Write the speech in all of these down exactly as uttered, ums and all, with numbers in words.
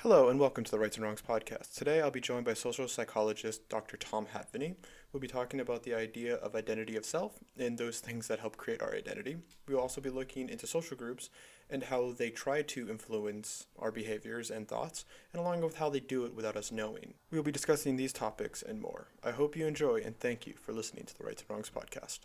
Hello and welcome to the Rights and Wrongs podcast. Today I'll be joined by social psychologist Doctor Tom Hatveney. We'll be talking about the idea of identity of self and those things that help create our identity. We will also be looking into social groups and how they try to influence our behaviors and thoughts, and along with how they do it without us knowing. We will be discussing these topics and more. I hope you enjoy, and thank you for listening to the Rights and Wrongs podcast.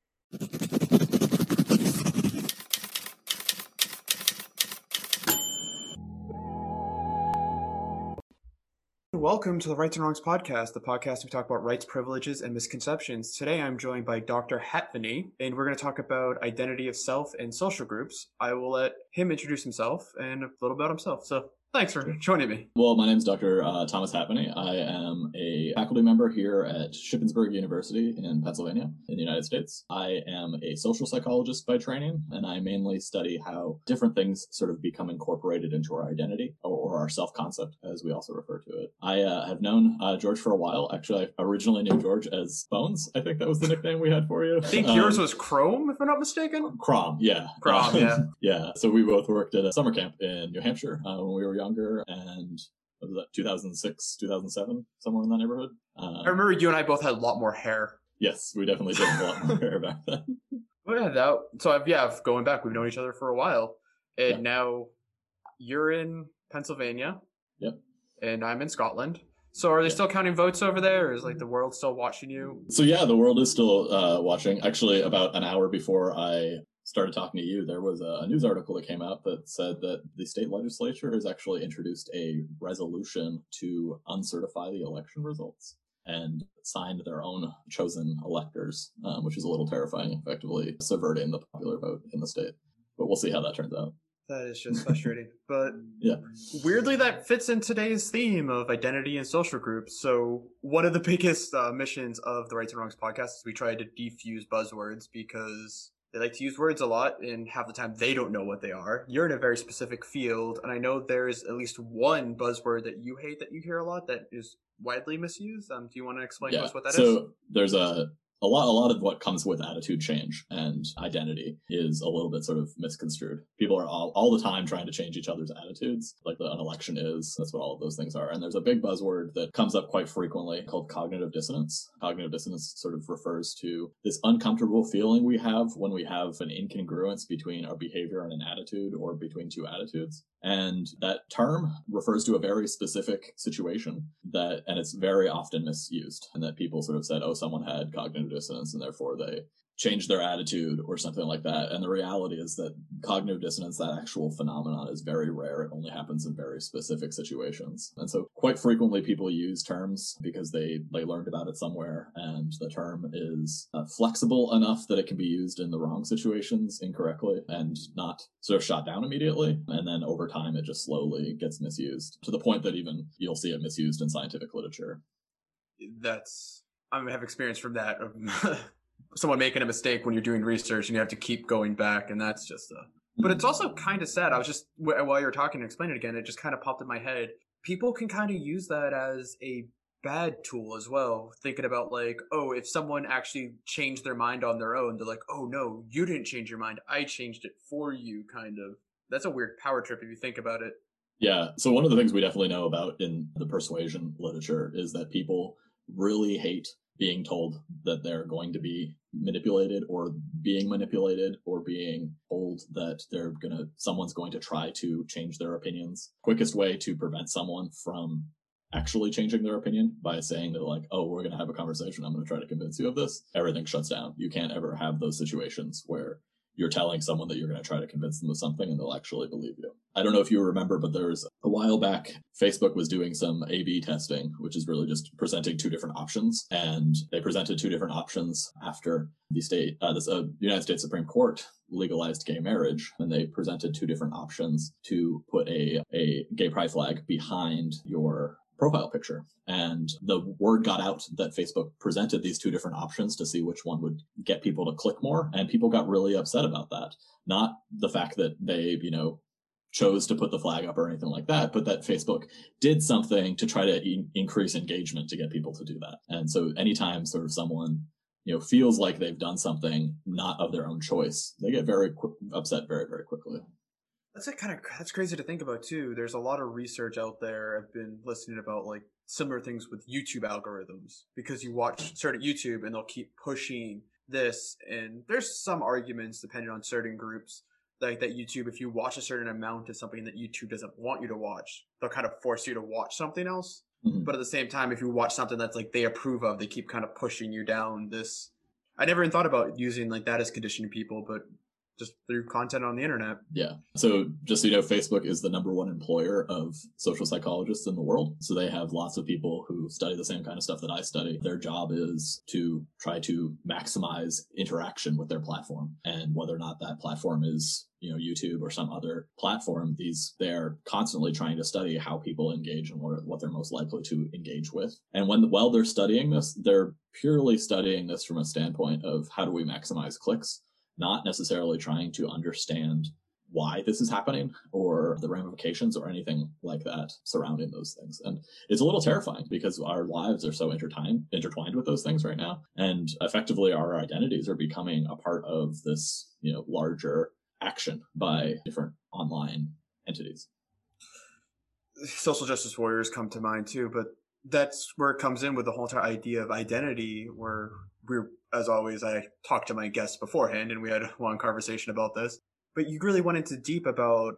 Welcome to the Rights and Wrongs podcast, the podcast we talk about rights, privileges, and misconceptions. Today I'm joined by Doctor Hatveney, and we're going to talk about identity of self and social groups. I will let him introduce himself and a little about himself. So thanks for joining me. Well, my name is Doctor Uh, Thomas Hatveney. I am a faculty member here at Shippensburg University in Pennsylvania in the United States. I am a social psychologist by training, and I mainly study how different things sort of become incorporated into our identity, or, or our self-concept, as we also refer to it. I uh, have known uh, George for a while. Actually, I originally knew George as Bones. I think that was the nickname we had for you. I think um, yours was Chrome, if I'm not mistaken. Crom, yeah. Crom, yeah. Yeah, so we both worked at a summer camp in New Hampshire uh, when we were younger, and what was that, two thousand six, two thousand seven, somewhere in that neighborhood. Uh, I remember you and I both had a lot more hair. Yes, we definitely did have a lot more hair back then. Oh yeah, that, so I've, yeah, going back, we've known each other for a while, and Yeah. now you're in Pennsylvania. Yep. And I'm in Scotland. So are they Yeah. still counting votes over there, or is like the world still watching you? So yeah, the world is still uh, watching. Actually, about an hour before I started talking to you, there was a, a news article that came out that said that the state legislature has actually introduced a resolution to uncertify the election results and signed their own chosen electors, um, which is a little terrifying, effectively subverting the popular vote in the state. But we'll see how that turns out. That is just frustrating. But Yeah. weirdly, that fits in today's theme of identity and social groups. So one of the biggest uh, missions of the Rights and Wrongs podcast is we try to defuse buzzwords because they like to use words a lot, and half the time they don't know what they are. You're in a very specific field, and I know there's at least one buzzword that you hate that you hear a lot that is widely misused. Um, do you want to explain Yeah. to us what that so is? So there's a A lot, a lot of what comes with attitude change and identity is a little bit sort of misconstrued. People are all, all the time trying to change each other's attitudes, like the, an election is. That's what all of those things are. And there's a big buzzword that comes up quite frequently called cognitive dissonance. Cognitive dissonance sort of refers to this uncomfortable feeling we have when we have an incongruence between our behavior and an attitude, or between two attitudes. And that term refers to a very specific situation that, and it's very often misused, and that people sort of said, oh, someone had cognitive dissonance and therefore they changed their attitude or something like that. And the reality is that cognitive dissonance, that actual phenomenon, is very rare. It only happens in very specific situations. And so quite frequently people use terms because they, they learned about it somewhere, and the term is uh, flexible enough that it can be used in the wrong situations incorrectly and not sort of shot down immediately. And then over time it just slowly gets misused to the point that even you'll see it misused in scientific literature. That's, I have experience from that. Someone making a mistake when you're doing research and you have to keep going back, and that's just a, but it's also kind of sad. I was just, while you were talking and explaining it again, it just kind of popped in my head. People can kind of use that as a bad tool as well, thinking about like, oh, if someone actually changed their mind on their own, they're like, oh no, you didn't change your mind, I changed it for you, kind of. That's a weird power trip if you think about it. Yeah. So one of the things we definitely know about in the persuasion literature is that people really hate being told that they're going to be manipulated, or being manipulated, or being told that they're gonna someone's going to try to change their opinions. Quickest way to prevent someone from actually changing their opinion by saying that, like, oh, we're gonna have a conversation, I'm gonna try to convince you of this, everything shuts down. You can't ever have those situations where you're telling someone that you're going to try to convince them of something and they'll actually believe you. I don't know if you remember, but there was a while back, Facebook was doing some A B testing, which is really just presenting two different options. And they presented two different options after the state, uh, the uh, United States Supreme Court legalized gay marriage. And they presented two different options to put a, a gay pride flag behind your profile picture. And the word got out that Facebook presented these two different options to see which one would get people to click more. And people got really upset about that. Not the fact that they, you know, chose to put the flag up or anything like that, but that Facebook did something to try to e- increase engagement to get people to do that. And so anytime sort of someone, you know, feels like they've done something not of their own choice, they get very qu- upset very, very quickly. That's like kind of that's crazy to think about too. There's a lot of research out there. I've been listening about like similar things with YouTube algorithms because you watch certain YouTube and they'll keep pushing this, and there's some arguments depending on certain groups like that YouTube, if you watch a certain amount of something that YouTube doesn't want you to watch, they'll kind of force you to watch something else. Mhm. But at the same time, if you watch something that's like they approve of, they keep kind of pushing you down this. I never even thought about using like that as conditioning people, but just through content on the internet. Yeah. So just so you know, Facebook is the number one employer of social psychologists in the world. So they have lots of people who study the same kind of stuff that I study. Their job is to try to maximize interaction with their platform. And whether or not that platform is, you know, YouTube or some other platform, these they're constantly trying to study how people engage and what, what they're most likely to engage with. And when while they're studying this, they're purely studying this from a standpoint of how do we maximize clicks, not necessarily trying to understand why this is happening or the ramifications or anything like that surrounding those things. And it's a little terrifying because our lives are so intertwined, intertwined with those things right now. And effectively our identities are becoming a part of this, you know, larger action by different online entities. Social justice warriors come to mind too, but that's where it comes in with the whole entire idea of identity, where we're, as always, I talked to my guests beforehand and we had a long conversation about this, but you really went into deep about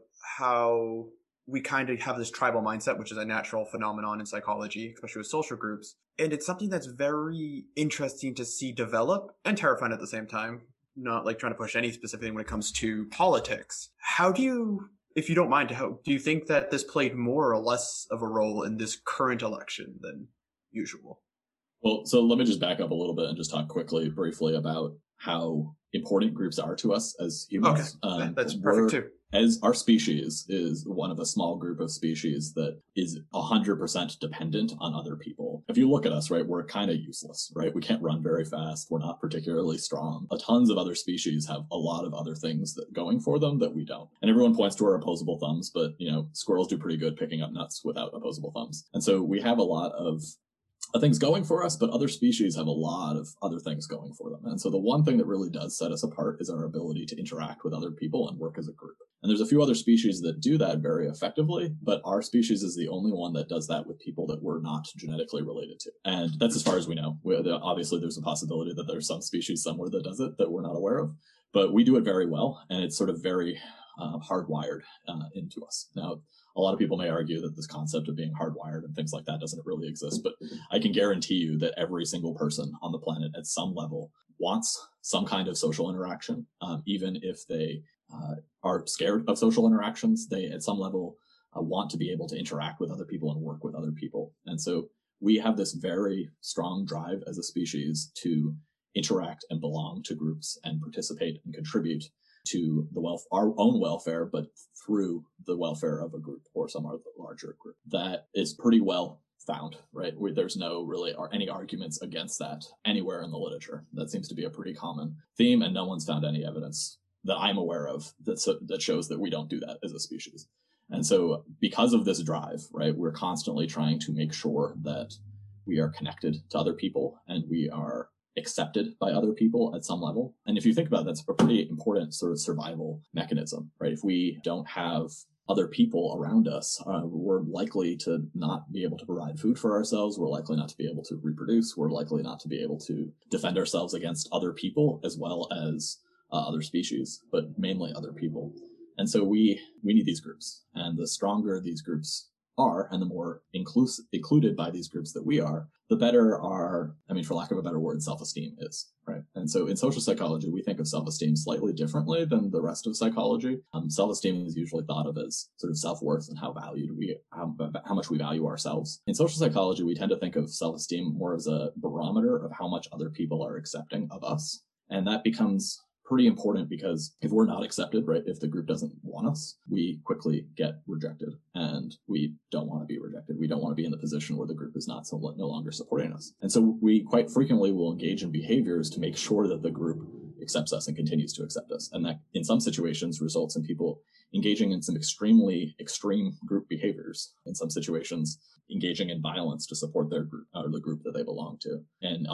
how we kind of have this tribal mindset, which is a natural phenomenon in psychology, especially with social groups. And it's something that's very interesting to see develop and terrifying at the same time, not like trying to push any specific thing when it comes to politics. How do you, if you don't mind, how do you think that this played more or less of a role in this current election than usual? Well, so let me just back up a little bit and just talk quickly, briefly about how important groups are to us as humans. Okay, um, that's perfect too. As our species is one of a small group of species that is one hundred percent dependent on other people. If you look at us, right, we're kind of useless, right? We can't run very fast. We're not particularly strong. A tons of other species have a lot of other things that going for them that we don't. And everyone points to our opposable thumbs, but, you know, squirrels do pretty good picking up nuts without opposable thumbs. And so we have a lot of things going for us, but other species have a lot of other things going for them. And so the one thing that really does set us apart is our ability to interact with other people and work as a group. And there's a few other species that do that very effectively, but our species is the only one that does that with people that we're not genetically related to. And that's as far as we know. We, obviously, there's a possibility that there's some species somewhere that does it that we're not aware of, but we do it very well. And it's sort of very uh, hardwired uh, into us. Now, a lot of people may argue that this concept of being hardwired and things like that doesn't really exist, but I can guarantee you that every single person on the planet at some level wants some kind of social interaction, um, even if they uh, are scared of social interactions. They, at some level, uh, want to be able to interact with other people and work with other people. And so we have this very strong drive as a species to interact and belong to groups and participate and contribute to the wealth, our own welfare, but through the welfare of a group or some other larger group. That is pretty well found, right? We, there's no really are any arguments against that anywhere in the literature. That seems to be a pretty common theme, and no one's found any evidence that I'm aware of that so, that shows that we don't do that as a species. And so because of this drive, right, we're constantly trying to make sure that we are connected to other people and we are accepted by other people at some level. And if you think about it, that's a pretty important sort of survival mechanism, right? If we don't have other people around us, uh, we're likely to not be able to provide food for ourselves. We're likely not to be able to reproduce. We're likely not to be able to defend ourselves against other people as well as uh, other species, but mainly other people. And so we we need these groups. And the stronger these groups are, and the more inclusive, included by these groups that we are, the better our, I mean, for lack of a better word, self-esteem is, right? And so in social psychology, we think of self-esteem slightly differently than the rest of psychology. Um, self-esteem is usually thought of as sort of self-worth and how valued we, how, how much we value ourselves. In social psychology, we tend to think of self-esteem more as a barometer of how much other people are accepting of us. And that becomes pretty important because if we're not accepted, right, if the group doesn't want us, we quickly get rejected, and we don't want to be rejected. We don't want to be in the position where the group is not so no longer supporting us. And so we quite frequently will engage in behaviors to make sure that the group accepts us and continues to accept us. And that in some situations results in people engaging in some extremely extreme group behaviors. In some situations, engaging in violence to support their group or the group that they belong to. In other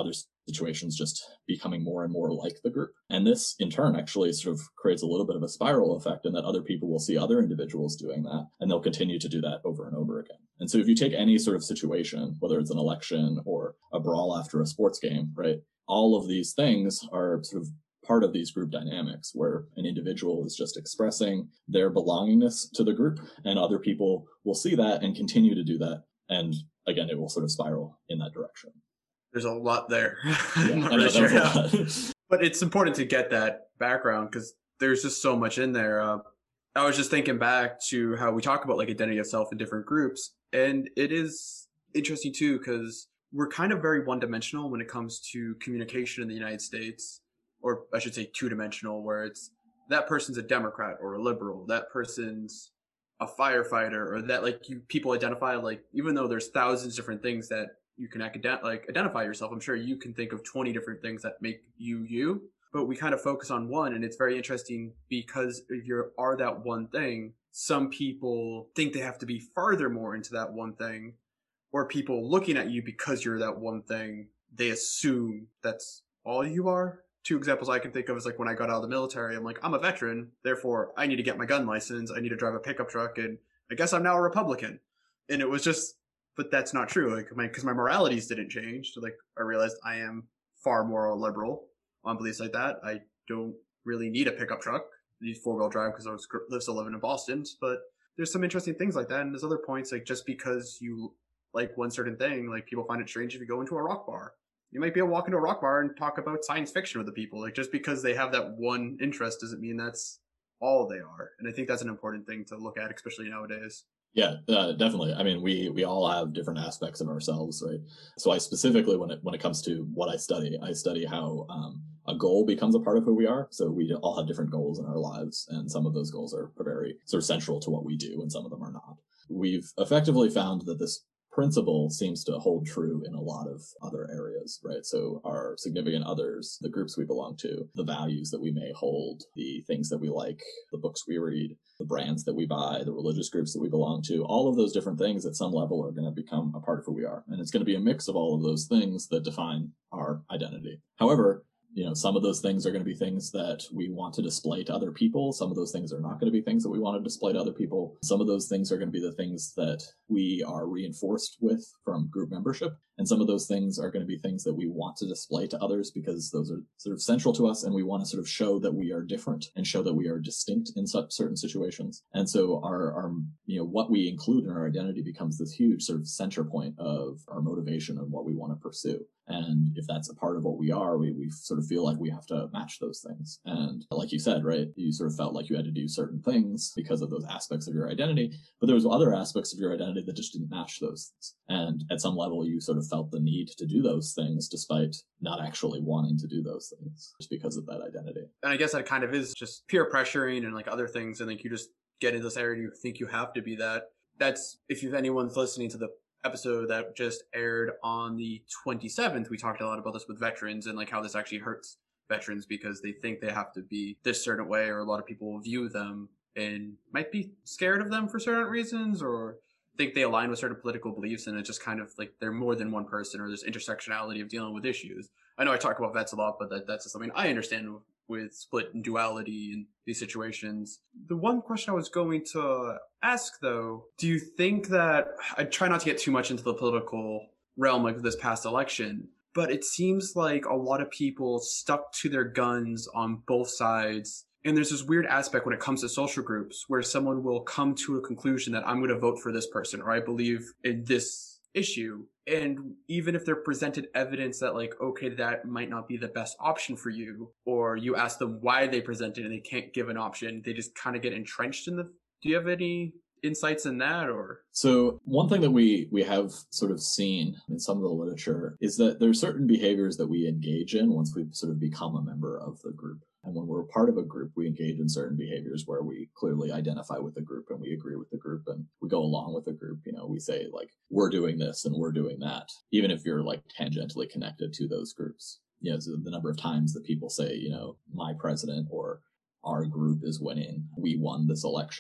situations just becoming more and more like the group. And this in turn actually sort of creates a little bit of a spiral effect in that other people will see other individuals doing that, and they'll continue to do that over and over again. And so if you take any sort of situation, whether it's an election or a brawl after a sports game, right, all of these things are sort of part of these group dynamics where an individual is just expressing their belongingness to the group, and other people will see that and continue to do that. And again, it will sort of spiral in that direction. There's a lot there. Yeah, I'm not I know, really sure that how. was a lot. But it's important to get that background because there's just so much in there. Uh, I was just thinking back to how we talk about like identity of self in different groups. And it is interesting too, because we're kind of very one-dimensional when it comes to communication in the United States, or I should say two-dimensional, where it's that person's a Democrat or a liberal, that person's a firefighter, or that like you people identify like, even though there's thousands of different things that you can acad- like identify yourself, I'm sure you can think of twenty different things that make you you, but we kind of focus on one. And it's very interesting because if you are that one thing, some people think they have to be farther more into that one thing, or people looking at you because you're that one thing, they assume that's all you are. Two examples I can think of is like when I got out of the military, I'm like, I'm a veteran, therefore I need to get my gun license, I need to drive a pickup truck, and I guess I'm now a Republican. And it was just, but that's not true. Like my, because my moralities didn't change. So like I realized I am far more liberal on beliefs like that. I don't really need a pickup truck. I need four wheel drive because I was live still living in Boston. But there's some interesting things like that. And there's other points like just because you like one certain thing, like people find it strange if you go into a rock bar. You might be able to walk into a rock bar and talk about science fiction with the people. Like just because they have that one interest doesn't mean that's all they are. And I think that's an important thing to look at, especially nowadays. Yeah, uh, definitely. I mean, we we all have different aspects of ourselves, right? So I specifically, when it when it comes to what I study, I study how um, a goal becomes a part of who we are. So we all have different goals in our lives, and some of those goals are very sort of central to what we do, and some of them are not. We've effectively found that this principle seems to hold true in a lot of other areas, right? So our significant others, the groups we belong to, the values that we may hold, the things that we like, the books we read, the brands that we buy, the religious groups that we belong to, all of those different things at some level are going to become a part of who we are. And it's going to be a mix of all of those things that define our identity. However, you know, some of those things are going to be things that we want to display to other people. Some of those things are not going to be things that we want to display to other people. Some of those things are going to be the things that we are reinforced with from group membership. And some of those things are going to be things that we want to display to others because those are sort of central to us, and we want to sort of show that we are different and show that we are distinct in such certain situations. And so our, our, you know, what we include in our identity becomes this huge sort of center point of our motivation and what we want to pursue. And if that's a part of what we are, we, we sort of feel like we have to match those things. And like you said, right, you sort of felt like you had to do certain things because of those aspects of your identity, but there was other aspects of your identity that just didn't match those things. And at some level, you sort of felt the need to do those things despite not actually wanting to do those things just because of that identity. And I guess that kind of is just peer pressuring and like other things. And like you just get into this area and you think you have to be that. That's, if you've anyone's listening to the episode that just aired on the twenty-seventh, we talked a lot about this with veterans and like how this actually hurts veterans because they think they have to be this certain way, or a lot of people view them and might be scared of them for certain reasons, or think they align with certain political beliefs, and it's just kind of like they're more than one person, or there's intersectionality of dealing with issues. I know I talk about vets a lot, but that, that's just something I understand with split and duality in these situations. The one question I was going to ask, though, do you think that, I try not to get too much into the political realm like this past election, but it seems like a lot of people stuck to their guns on both sides. And there's this weird aspect when it comes to social groups where someone will come to a conclusion that I'm going to vote for this person, or I believe in this issue. And even if they're presented evidence that like, okay, that might not be the best option for you, or you ask them why they presented and they can't give an option, they just kind of get entrenched in the, do you have any insights in that? Or so one thing that we we have sort of seen in some of the literature is that there are certain behaviors that we engage in once we sort of become a member of the group. And when we're part of a group, we engage in certain behaviors where we clearly identify with the group and we agree with the group and we go along with the group. You know, we say like, we're doing this and we're doing that, even if you're like tangentially connected to those groups. You know, so the number of times that people say, you know, my president or our group is winning, we won this election,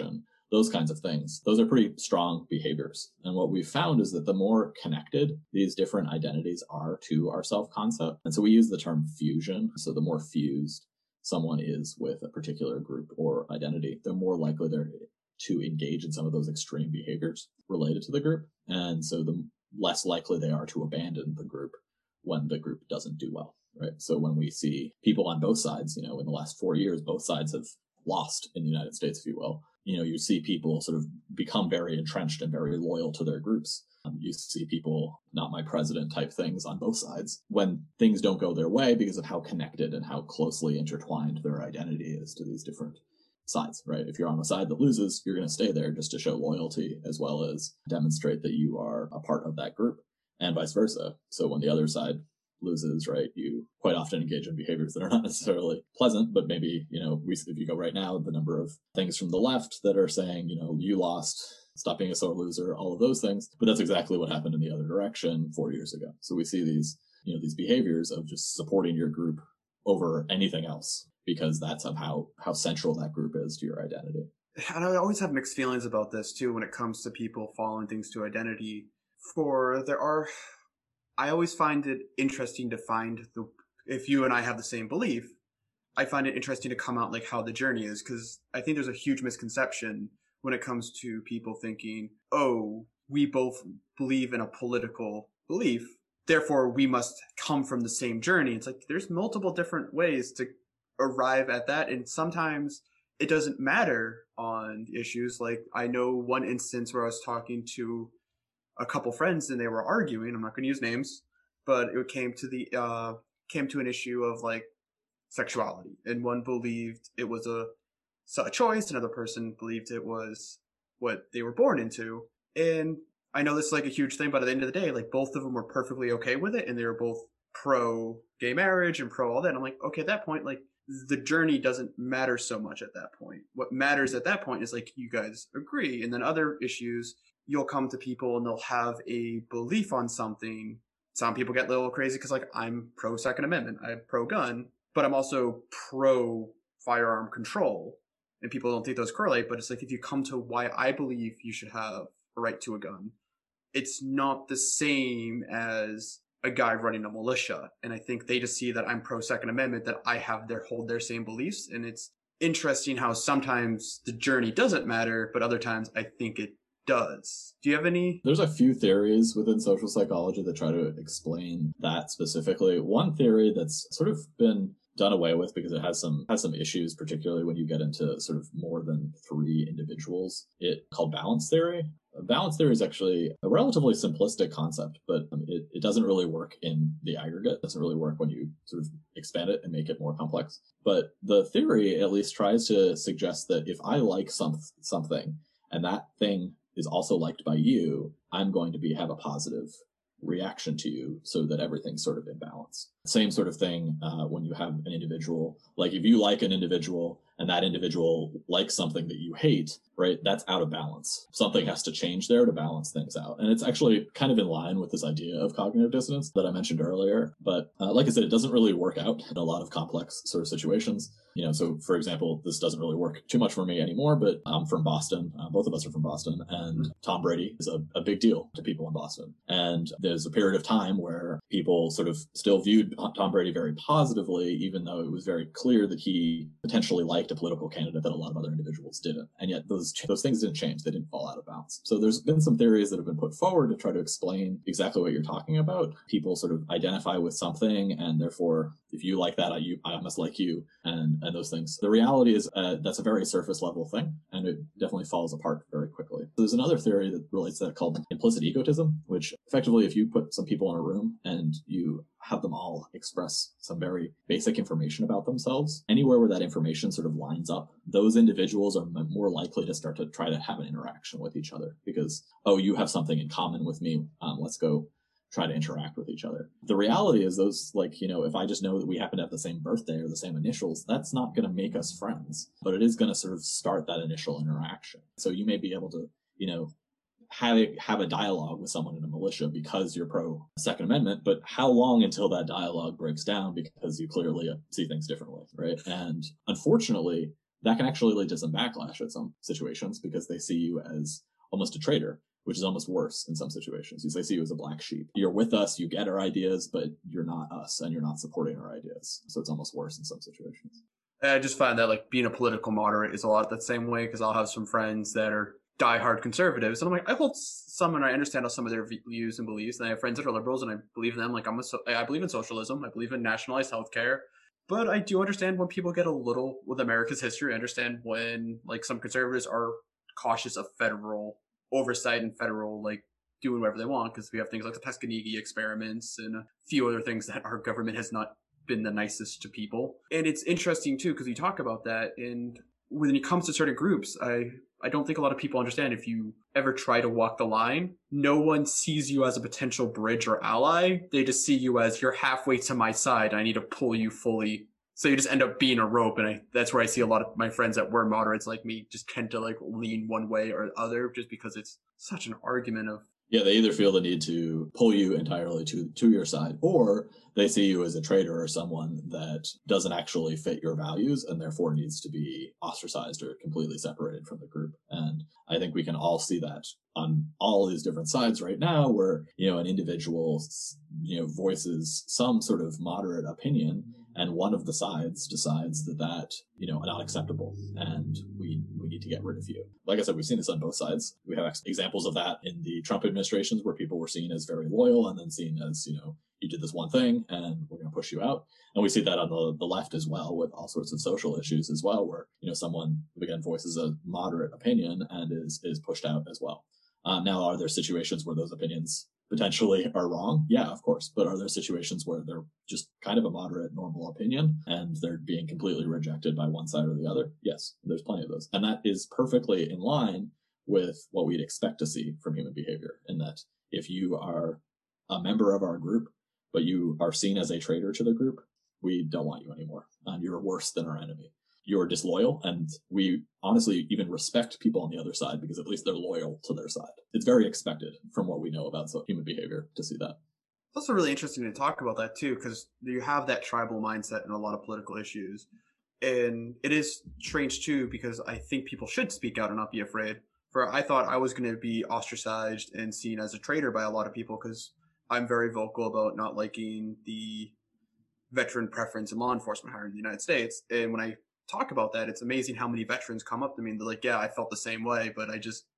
those kinds of things. Those are pretty strong behaviors. And what we've found is that the more connected these different identities are to our self-concept, and so we use the term fusion. So the more fused someone is with a particular group or identity, the more likely they're to engage in some of those extreme behaviors related to the group. And so the less likely they are to abandon the group when the group doesn't do well, right? So when we see people on both sides, you know, in the last four years, both sides have lost in the United States, if you will. You know, you see people sort of become very entrenched and very loyal to their groups. Um, you see people, not my president type things on both sides when things don't go their way because of how connected and how closely intertwined their identity is to these different sides, right? If you're on a side that loses, you're going to stay there just to show loyalty as well as demonstrate that you are a part of that group, and vice versa. So when the other side loses, right, you quite often engage in behaviors that are not necessarily pleasant, but maybe, you know, we, if you go right now, the number of things from the left that are saying, you know, you lost, stop being a sore loser, all of those things. But that's exactly what happened in the other direction four years ago. So we see these, you know, these behaviors of just supporting your group over anything else, because that's of how, how central that group is to your identity. And I always have mixed feelings about this too when it comes to people following things to identity. For there are, I always find it interesting to find the, if you and I have the same belief, I find it interesting to come out like how the journey is, because I think there's a huge misconception when it comes to people thinking, oh, we both believe in a political belief, therefore we must come from the same journey. It's like there's multiple different ways to arrive at that, and sometimes it doesn't matter on issues. Like I know one instance where I was talking to a couple friends and they were arguing. I'm not going to use names, but it came to the uh, came to an issue of like sexuality, and one believed it was a, a choice, another person believed it was what they were born into. And I know this is like a huge thing, but at the end of the day, like both of them were perfectly okay with it, and they were both pro gay marriage and pro all that. And I'm like, okay, at that point, like the journey doesn't matter so much at that point. What matters at that point is like you guys agree, and then other issues, you'll come to people and they'll have a belief on something. Some people get a little crazy because like I'm pro Second Amendment, I'm pro gun, but I'm also pro firearm control. And people don't think those correlate, but it's like if you come to why I believe you should have a right to a gun, it's not the same as a guy running a militia. And I think they just see that I'm pro Second Amendment, that I have their hold their same beliefs. And it's interesting how sometimes the journey doesn't matter, but other times I think it does. Do you have any? There's a few theories within social psychology that try to explain that specifically. One theory that's sort of been done away with because it has some has some issues, particularly when you get into sort of more than three individuals. It called balance theory. Balance theory is actually a relatively simplistic concept, but um, it, it doesn't really work in the aggregate. It doesn't really work when you sort of expand it and make it more complex. But the theory at least tries to suggest that if I like some something and that thing is also liked by you, I'm going to be have a positive reaction to you so that everything's sort of in balance. Same sort of thing uh, when you have an individual, like if you like an individual and that individual likes something that you hate, right, that's out of balance. Something has to change there to balance things out. And it's actually kind of in line with this idea of cognitive dissonance that I mentioned earlier. But uh, like I said, it doesn't really work out in a lot of complex sort of situations. You know, so for example, this doesn't really work too much for me anymore, but I'm from Boston. Uh, both of us are from Boston, and Tom Brady is a, a big deal to people in Boston. And there's a period of time where people sort of still viewed Tom Brady very positively, even though it was very clear that he potentially liked a political candidate that a lot of other individuals didn't. And yet those those things didn't change. They didn't fall out of bounds. So there's been some theories that have been put forward to try to explain exactly what you're talking about. People sort of identify with something, and therefore, if you like that, I, you, I must like you, and, and those things. The reality is uh, that's a very surface level thing, and it definitely falls apart very quickly. There's another theory that relates to that called implicit egotism, which effectively, if you put some people in a room and you have them all express some very basic information about themselves, anywhere where that information sort of lines up, those individuals are more likely to start to try to have an interaction with each other because, oh, you have something in common with me. Um, let's go try to interact with each other. The reality is those, like, you know, if I just know that we happen to have the same birthday or the same initials, that's not going to make us friends, but it is going to sort of start that initial interaction. So you may be able to, you know, have a, have a dialogue with someone in a militia because you're pro Second Amendment, but how long until that dialogue breaks down because you clearly see things differently, right? And unfortunately, that can actually lead to some backlash at some situations because they see you as almost a traitor, which is almost worse in some situations. They see you as a black sheep. You're with us, you get our ideas, but you're not us and you're not supporting our ideas. So it's almost worse in some situations. I just find that like being a political moderate is a lot the same way, because I'll have some friends that are diehard conservatives, and I'm like, I hold some and I understand how some of their views and beliefs, and I have friends that are liberals and I believe in them. Like I'm a, so- I believe in socialism, I believe in nationalized healthcare, but I do understand when people get a little with America's history. I understand when like some conservatives are cautious of federal oversight and federal like doing whatever they want, because we have things like the Tuskegee experiments and a few other things that our government has not been the nicest to people. And it's interesting too, because you talk about that, and when it comes to certain groups, I I don't think a lot of people understand, if you ever try to walk the line, no one sees you as a potential bridge or ally. They just see you as, you're halfway to my side, I need to pull you fully. So you just end up being a rope. And I, that's where I see a lot of my friends that were moderates like me just tend to like lean one way or the other, just because it's such an argument of, yeah, they either feel the need to pull you entirely to to your side, or they see you as a traitor or someone that doesn't actually fit your values and therefore needs to be ostracized or completely separated from the group. And I think we can all see that on all these different sides right now, where, you know, an individual, you know, voices some sort of moderate opinion, and one of the sides decides that that, you know, not acceptable, and we we need to get rid of you. Like I said, we've seen this on both sides. We have ex- examples of that in the Trump administrations, where people were seen as very loyal and then seen as, you know, you did this one thing and we're going to push you out. And we see that on the, the left as well, with all sorts of social issues as well, where, you know, someone, again, voices a moderate opinion and is is pushed out as well. Uh, now, are there situations where those opinions potentially are wrong? Yeah, of course. But are there situations where they're just kind of a moderate, normal opinion and they're being completely rejected by one side or the other? Yes, there's plenty of those. And that is perfectly in line with what we'd expect to see from human behavior, in that if you are a member of our group, but you are seen as a traitor to the group, we don't want you anymore. And you're worse than our enemy. You're disloyal, and we honestly even respect people on the other side because at least they're loyal to their side. It's very expected from what we know about human behavior to see that. it's also really interesting to talk about that too, because you have that tribal mindset in a lot of political issues. And it is strange too, because I think people should speak out and not be afraid. For I thought I was going to be ostracized and seen as a traitor by a lot of people, because I'm very vocal about not liking the veteran preference in law enforcement hiring in the United States. And when I talk about that, it's amazing how many veterans come up to me and they're like, yeah, I felt the same way, but I just,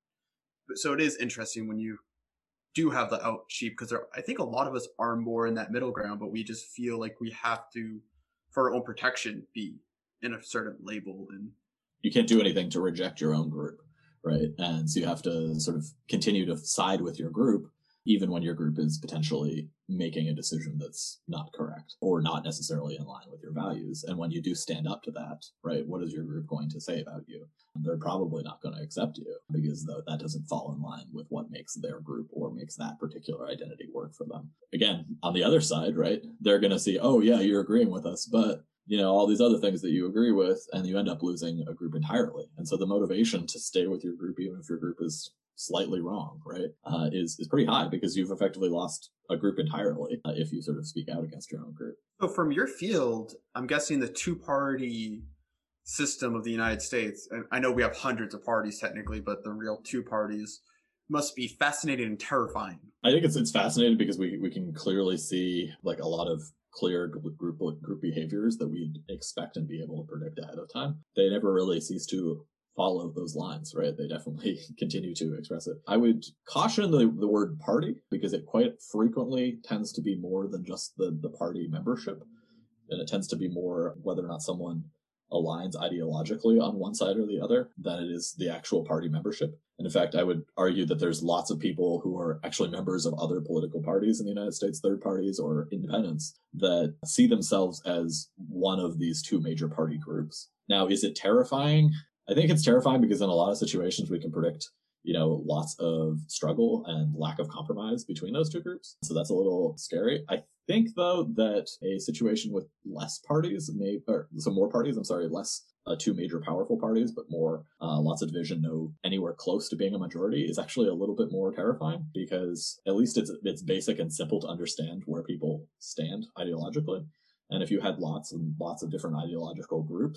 so it is interesting when you do have the out sheep, because I think a lot of us are more in that middle ground, but we just feel like we have to, for our own protection, be in a certain label. And you can't do anything to reject your own group, right? And so you have to sort of continue to side with your group, even when your group is potentially making a decision that's not correct or not necessarily in line with your values. And when you do stand up to that, right, what is your group going to say about you? They're probably not going to accept you, because that doesn't fall in line with what makes their group or makes that particular identity work for them. Again, on the other side, right, they're going to see, oh yeah, you're agreeing with us, but you know, all these other things that you agree with, and you end up losing a group entirely. And so the motivation to stay with your group, even if your group is slightly wrong, right, uh, is is pretty high, because you've effectively lost a group entirely uh, if you sort of speak out against your own group. So from your field, I'm guessing the two-party system of the United States, and I know we have hundreds of parties technically, but the real two parties must be fascinating and terrifying. I think it's it's fascinating because we, we can clearly see like a lot of clear group group behaviors that we'd expect and be able to predict ahead of time. They never really cease to follow those lines, right? They definitely continue to express it. I would caution the, the word party, because it quite frequently tends to be more than just the, the party membership. And it tends to be more whether or not someone aligns ideologically on one side or the other than it is the actual party membership. And in fact, I would argue that there's lots of people who are actually members of other political parties in the United States, third parties or independents, that see themselves as one of these two major party groups. Now, is it terrifying? I think it's terrifying because in a lot of situations we can predict, you know, lots of struggle and lack of compromise between those two groups. So that's a little scary. I think, though, that a situation with less parties, may, or some more parties, I'm sorry, less uh, two major powerful parties, but more uh, lots of division, no anywhere close to being a majority, is actually a little bit more terrifying, because at least it's it's basic and simple to understand where people stand ideologically. And if you had lots and lots of different ideological groups,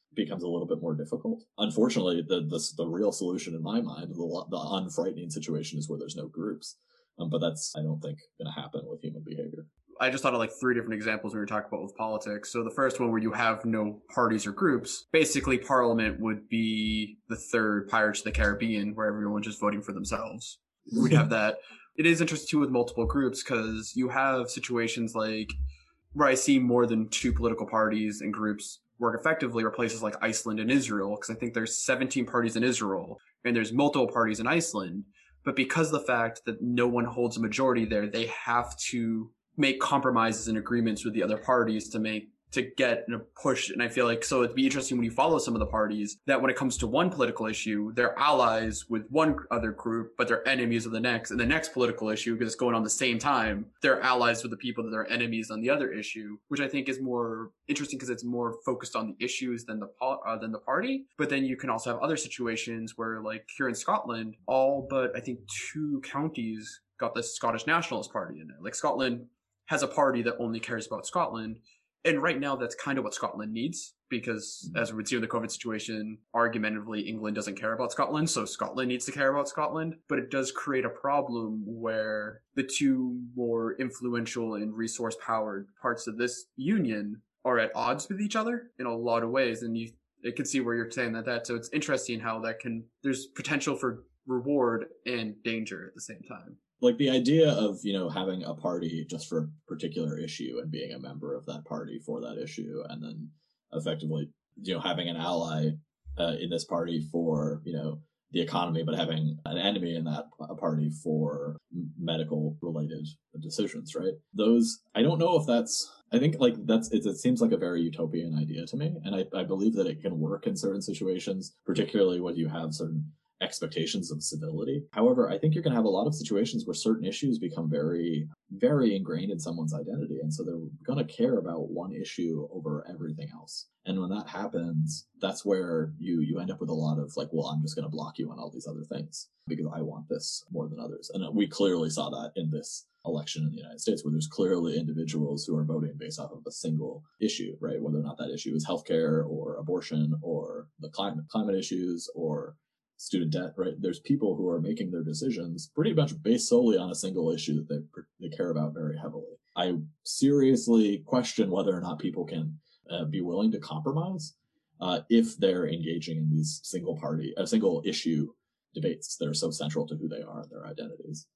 becomes a little bit more difficult. Unfortunately, the the, the real solution in my mind, the, the unfrightening situation is where there's no groups. Um, but that's, I don't think, going to happen with human behavior. I just thought of like three different examples we were talking about with politics. So the first one where you have no parties or groups, basically Parliament would be the third Pirates of the Caribbean, where everyone's just voting for themselves. We'd have that. It is interesting too with multiple groups because you have situations like where I see more than two political parties and groups work effectively, or places like Iceland and Israel, because I think there's seventeen parties in Israel and there's multiple parties in Iceland. But because of the fact that no one holds a majority there, they have to make compromises and agreements with the other parties to make to get a push. And I feel like, so it'd be interesting when you follow some of the parties that when it comes to one political issue, they're allies with one other group, but they're enemies of the next. And the next political issue, because it's going on the same time, they're allies with the people that are enemies on the other issue, which I think is more interesting because it's more focused on the issues than the uh, than the party. But then you can also have other situations where, like here in Scotland, all but I think two counties got the Scottish Nationalist Party in it. Like Scotland has a party that only cares about Scotland. And right now, that's kind of what Scotland needs, because as we would see in the COVID situation, argumentatively, England doesn't care about Scotland, so Scotland needs to care about Scotland. But it does create a problem where the two more influential and resource-powered parts of this union are at odds with each other in a lot of ways. And you it can see where you're saying that, that. So it's interesting how that can, there's potential for reward and danger at the same time. Like the idea of, you know, having a party just for a particular issue and being a member of that party for that issue, and then effectively, you know, having an ally uh, in this party for, you know, the economy, but having an enemy in that party for medical related decisions, right? Those, I don't know if that's, I think like that's, it, it seems like a very utopian idea to me. And I, I believe that it can work in certain situations, particularly when you have certain expectations of civility. However, I think you're going to have a lot of situations where certain issues become very, very ingrained in someone's identity. And so they're going to care about one issue over everything else. And when that happens, that's where you, you end up with a lot of like, well, I'm just going to block you on all these other things because I want this more than others. And we clearly saw that in this election in the United States, where there's clearly individuals who are voting based off of a single issue, right? Whether or not that issue is healthcare or abortion or the climate, climate issues or student debt, right? There's people who are making their decisions pretty much based solely on a single issue that they, they care about very heavily. I seriously question whether or not people can uh, be willing to compromise uh, if they're engaging in these single party, uh, single issue debates that are so central to who they are and their identities.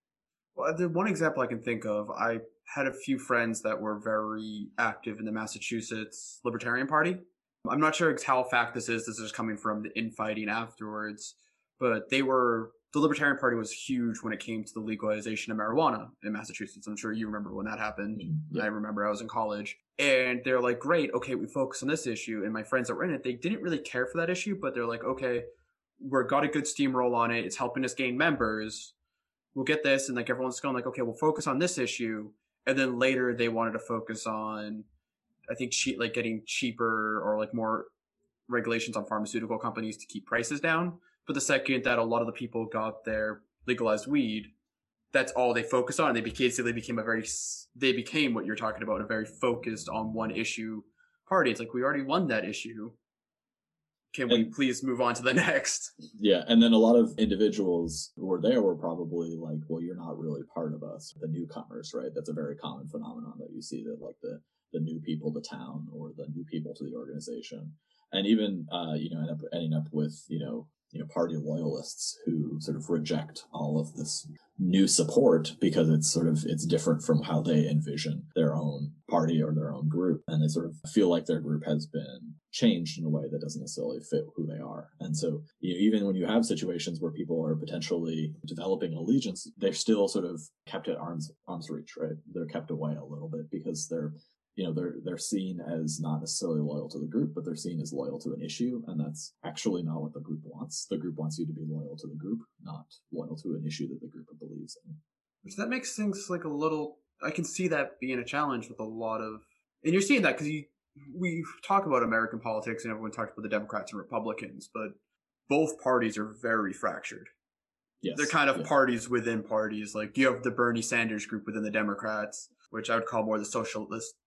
Well, the one example I can think of, I had a few friends that were very active in the Massachusetts Libertarian Party. I'm not sure how fact this is. This is just coming from the infighting afterwards. But they were, the Libertarian Party was huge when it came to the legalization of marijuana in Massachusetts. I'm sure you remember when that happened. Mm-hmm. I remember I was in college. And they're like, great, okay, we focus on this issue. And my friends that were in it, they didn't really care for that issue, but they're like, okay, we've got a good steamroll on it. It's helping us gain members. We'll get this. And like everyone's going like, okay, we'll focus on this issue. And then later they wanted to focus on, I think, cheap, like getting cheaper or like more regulations on pharmaceutical companies to keep prices down. But the second that a lot of the people got their legalized weed, that's all they focused on. And they became, so they became a very, they became what you're talking about, a very focused on one issue party. It's like, we already won that issue. Can we and, please move on to the next? Yeah. And then a lot of individuals who were there were probably like, well, you're not really part of us, the newcomers, right? That's a very common phenomenon that you see, that like the, the new people to town or the new people to the organization. And even, uh, you know, end up ending up with, you know, you know, party loyalists who sort of reject all of this new support because it's sort of, it's different from how they envision their own party or their own group. And they sort of feel like their group has been changed in a way that doesn't necessarily fit who they are. And so, you know, even when you have situations where people are potentially developing allegiance, they're still sort of kept at arm's, arm's reach, right? They're kept away a little bit because they're, you know, they're they're seen as not necessarily loyal to the group, but they're seen as loyal to an issue. And that's actually not what the group wants. The group wants you to be loyal to the group, not loyal to an issue that the group believes in. Which that makes things like a little, I can see that being a challenge with a lot of, and you're seeing that because you we talk about American politics and everyone talks about the Democrats and Republicans, but both parties are very fractured. Yes, they're kind of yeah. parties within parties. Like you have the Bernie Sanders group within the Democrats, which I would call more the socialist,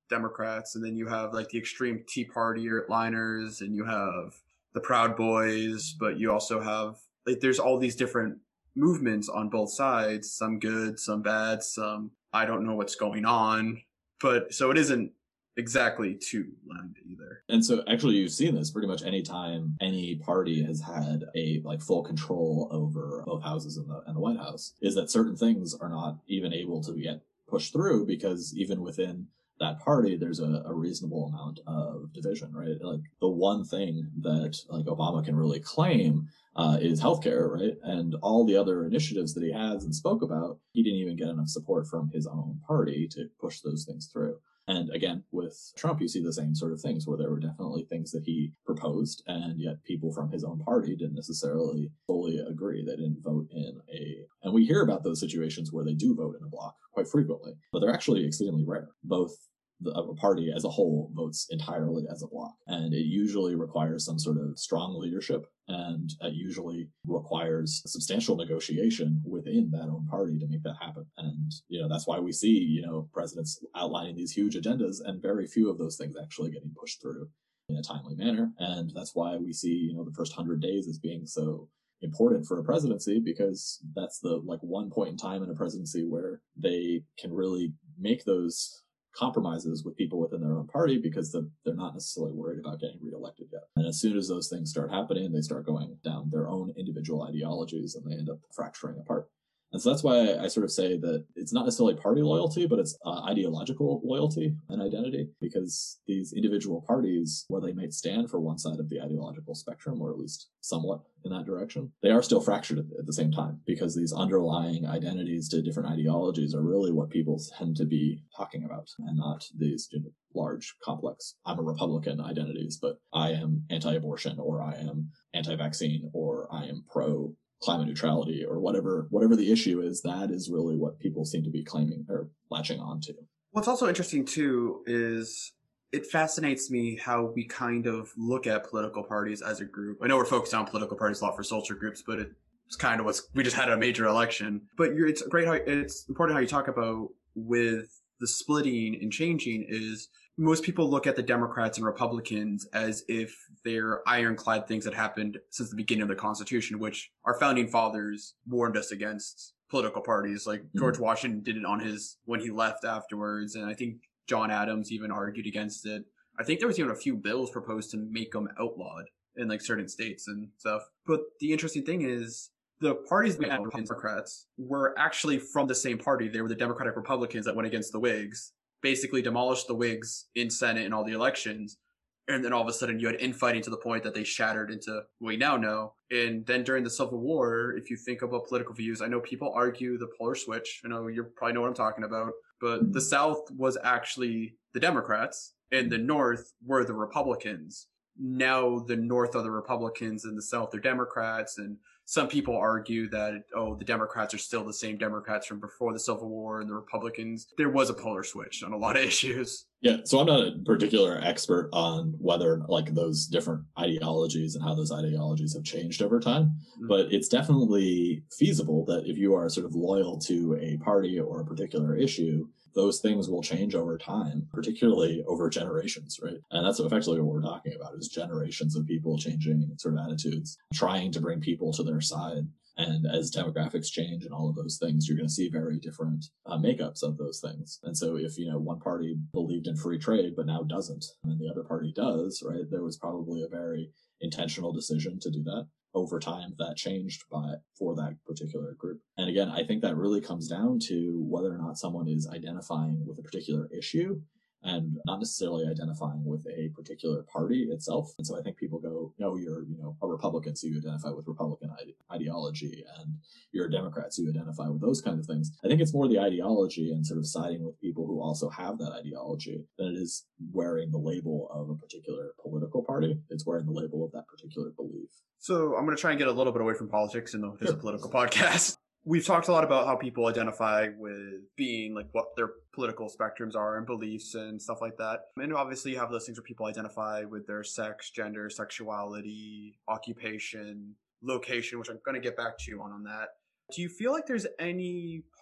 Democrats, and then you have like the extreme Tea Party liners, and you have the Proud Boys, but you also have like there's all these different movements on both sides, some good, some bad, some I don't know what's going on. But so it isn't exactly two-lined either. And so actually you've seen this pretty much any time any party has had a like full control over both houses in the, and the White House, is that certain things are not even able to get pushed through because even within that party, there's a, a reasonable amount of division, right? Like the one thing that like Obama can really claim uh, is healthcare, right? And all the other initiatives that he has and spoke about, he didn't even get enough support from his own party to push those things through. And again, with Trump, you see the same sort of things where there were definitely things that he proposed, and yet people from his own party didn't necessarily fully agree. They didn't vote in a, and we hear about those situations where they do vote in a block quite frequently, but they're actually exceedingly rare. Both the a party as a whole votes entirely as a block, and it usually requires some sort of strong leadership, and it usually requires substantial negotiation within that own party to make that happen. And you know that's why we see you know presidents outlining these huge agendas, and very few of those things actually getting pushed through in a timely manner. And that's why we see you know the first hundred days as being so important for a presidency, because that's the like one point in time in a presidency where they can really make those compromises with people within their own party because the, they're not necessarily worried about getting reelected yet. And as soon as those things start happening, they start going down their own individual ideologies and they end up fracturing apart. And so that's why I sort of say that it's not necessarily party loyalty, but it's uh, ideological loyalty and identity, because these individual parties, where they might stand for one side of the ideological spectrum, or at least somewhat in that direction, they are still fractured at, at the same time, because these underlying identities to different ideologies are really what people tend to be talking about, and not these you know, large, complex, I'm a Republican identities, but I am anti-abortion, or I am anti-vaccine, or I am pro climate neutrality, or whatever whatever the issue is. That is really what people seem to be claiming or latching on to. What's also interesting too is it fascinates me how we kind of look at political parties as a group. I know we're focused on political parties a lot for social groups, but it's kind of what's we just had a major election. But you're, it's great how it's important how you talk about with the splitting and changing is most people look at the Democrats and Republicans as if they're ironclad things that happened since the beginning of the Constitution, which our founding fathers warned us against political parties. Like George mm-hmm. Washington did it on his, when he left afterwards. And I think John Adams even argued against it. I think there was even a few bills proposed to make them outlawed in like certain states and stuff. But the interesting thing is the parties that had Democrats were actually from the same party. They were the Democratic Republicans that went against the Whigs, basically demolished the Whigs in Senate and all the elections. And then all of a sudden you had infighting to the point that they shattered into what we now know. And then during the Civil War, if you think about political views, I know people argue the polar switch. I know you probably know what I'm talking about. But the South was actually the Democrats and the North were the Republicans. Now the North are the Republicans and the South are Democrats. And some people argue that, oh, the Democrats are still the same Democrats from before the Civil War, and the Republicans, there was a polar switch on a lot of issues. Yeah, so I'm not a particular expert on whether like those different ideologies and how those ideologies have changed over time, mm-hmm. but it's definitely feasible that if you are sort of loyal to a party or a particular issue, those things will change over time, particularly over generations, right? And that's effectively what we're talking about, is generations of people changing sort of attitudes, trying to bring people to their side. And as demographics change and all of those things, you're going to see very different uh, makeups of those things. And so if, you know, one party believed in free trade, but now doesn't, and the other party does, right, there was probably a very intentional decision to do that. Over time, that changed by for that particular group. And again, I think that really comes down to whether or not someone is identifying with a particular issue and not necessarily identifying with a particular party itself. And so I think people go, no, you're, you know, a Republican, so you identify with Republican ide- ideology, and you're a Democrat, so you identify with those kinds of things. I think it's more the ideology and sort of siding with people who also have that ideology than it is wearing the label of a particular political party. It's wearing the label of that particular belief. So I'm going to try and get a little bit away from politics, and this is a political podcast. We've talked a lot about how people identify with being, like, what their political spectrums are and beliefs and stuff like that. And obviously you have those things where people identify with their sex, gender, sexuality, occupation, location, which I'm going to get back to you on on that. Do you feel like there's any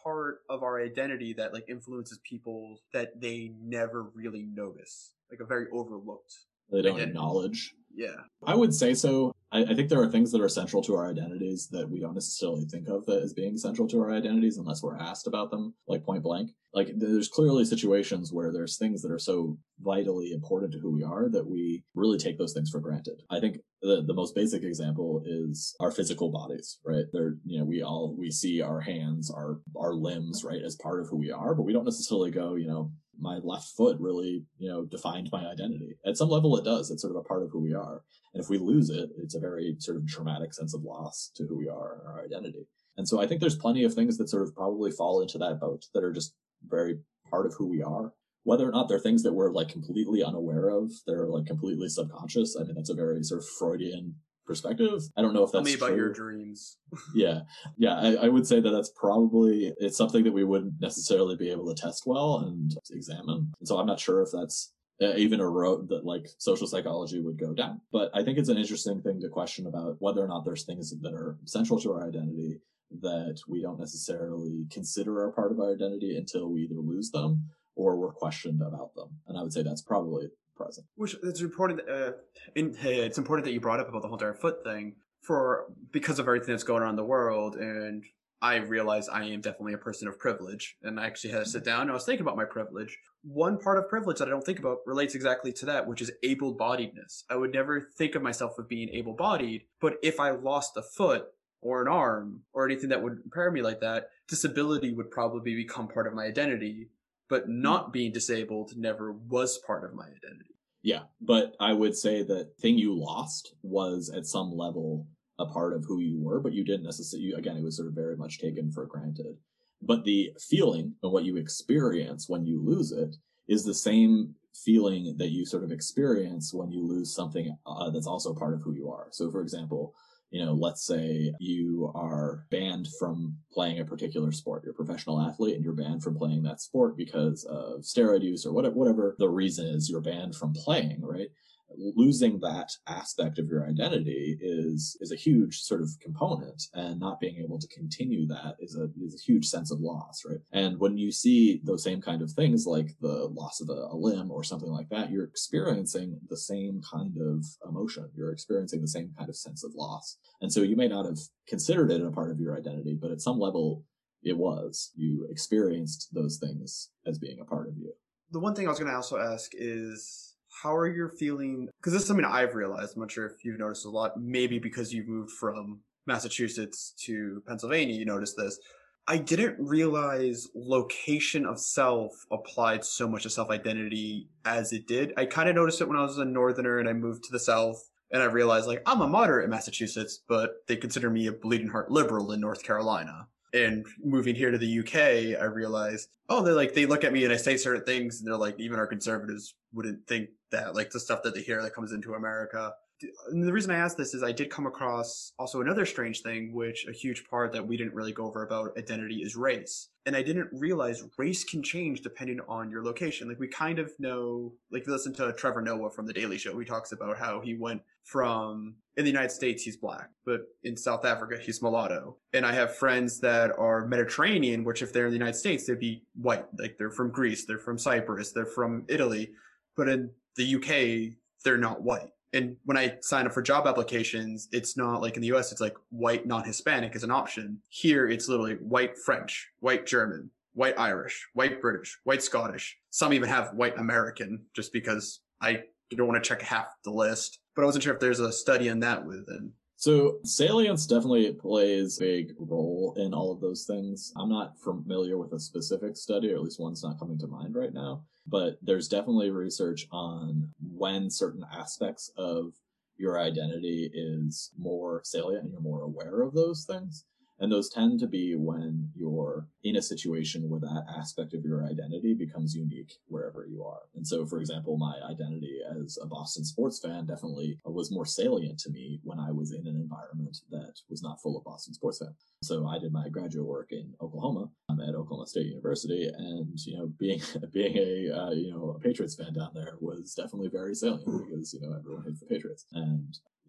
part of our identity that like influences people that they never really notice, like a very overlooked They don't identity. acknowledge. Yeah. I would say so. I, I think there are things that are central to our identities that we don't necessarily think of as being central to our identities unless we're asked about them, like point blank. Like there's clearly situations where there's things that are so vitally important to who we are that we really take those things for granted. I think the, the most basic example is our physical bodies, right? They're, you know, we all, we see our hands, our, our limbs, right, as part of who we are, but we don't necessarily go, you know, my left foot really, you know, defined my identity. At some level it does. It's sort of a part of who we are. And if we lose it, it's a very sort of traumatic sense of loss to who we are and our identity. And so I think there's plenty of things that sort of probably fall into that boat that are just very part of who we are. Whether or not they're things that we're like completely unaware of, they're like completely subconscious. I mean, that's a very sort of Freudian perspective. I don't know if that's Tell me about true. your dreams. yeah. Yeah. I, I would say that that's probably, it's something that we wouldn't necessarily be able to test well and examine. And so I'm not sure if that's uh, even a road that like social psychology would go down. But I think it's an interesting thing to question about whether or not there's things that are central to our identity that we don't necessarily consider are part of our identity until we either lose them or we're questioned about them. And I would say that's probably present. Which it's important. Uh, in, it's important that you brought up about the whole entire foot thing, for because of everything that's going on in the world, and I realize I am definitely a person of privilege, and I actually had to sit down and I was thinking about my privilege. One part of privilege that I don't think about relates exactly to that, which is able-bodiedness. I would never think of myself as being able-bodied, but if I lost a foot or an arm or anything that would impair me like that, disability would probably become part of my identity. But not being disabled never was part of my identity. Yeah, but I would say that thing you lost was at some level a part of who you were, but you didn't necessarily, again, it was sort of very much taken for granted. But the feeling of what you experience when you lose it is the same feeling that you sort of experience when you lose something uh, that's also part of who you are. So, for example, you know, let's say you are banned from playing a particular sport. You're a professional athlete and you're banned from playing that sport because of steroid use or whatever, whatever the reason is you're banned from playing, right? Losing that aspect of your identity is is a huge sort of component, and not being able to continue that is a is a huge sense of loss, right? And when you see those same kind of things like the loss of a, a limb or something like that, you're experiencing the same kind of emotion. You're experiencing the same kind of sense of loss. And so you may not have considered it a part of your identity, but at some level it was. You experienced those things as being a part of you. The one thing I was going to also ask is, how are you feeling? Because this is something I've realized. I'm not sure if you've noticed a lot. Maybe because you've moved from Massachusetts to Pennsylvania, you noticed this. I didn't realize location of self applied so much to self-identity as it did. I kind of noticed it when I was a northerner and I moved to the South. And I realized, like, I'm a moderate in Massachusetts, but they consider me a bleeding heart liberal in North Carolina. And moving here to the U K, I realized, oh, they like they look at me and I say certain things, and they're like, even our conservatives wouldn't think that, like the stuff that they hear that comes into America. And the reason I asked this is I did come across also another strange thing, which a huge part that we didn't really go over about identity is race. And I didn't realize race can change depending on your location. Like we kind of know, like if you listen to Trevor Noah from The Daily Show, he talks about how he went from, in the United States, he's black, but in South Africa, he's mulatto. And I have friends that are Mediterranean, which if they're in the United States, they'd be white. Like they're from Greece, they're from Cyprus, they're from Italy. But in the U K, they're not white. And when I sign up for job applications, it's not like in the U S, it's like white, non-Hispanic is an option. Here, it's literally white French, white German, white Irish, white British, white Scottish. Some even have white American, just because I don't want to check half the list. But I wasn't sure if there's a study on that within. So salience definitely plays a big role in all of those things. I'm not familiar with a specific study, or at least one's not coming to mind right now. But there's definitely research on when certain aspects of your identity is more salient and you're more aware of those things. And those tend to be when you're in a situation where that aspect of your identity becomes unique wherever you are. And so, for example, my identity as a Boston sports fan definitely was more salient to me when I was in an environment that was not full of Boston sports fans. So I did my graduate work in Oklahoma um, at Oklahoma State University, and you know, being being a uh, you know a Patriots fan down there was definitely very salient because you know everyone hates the Patriots. And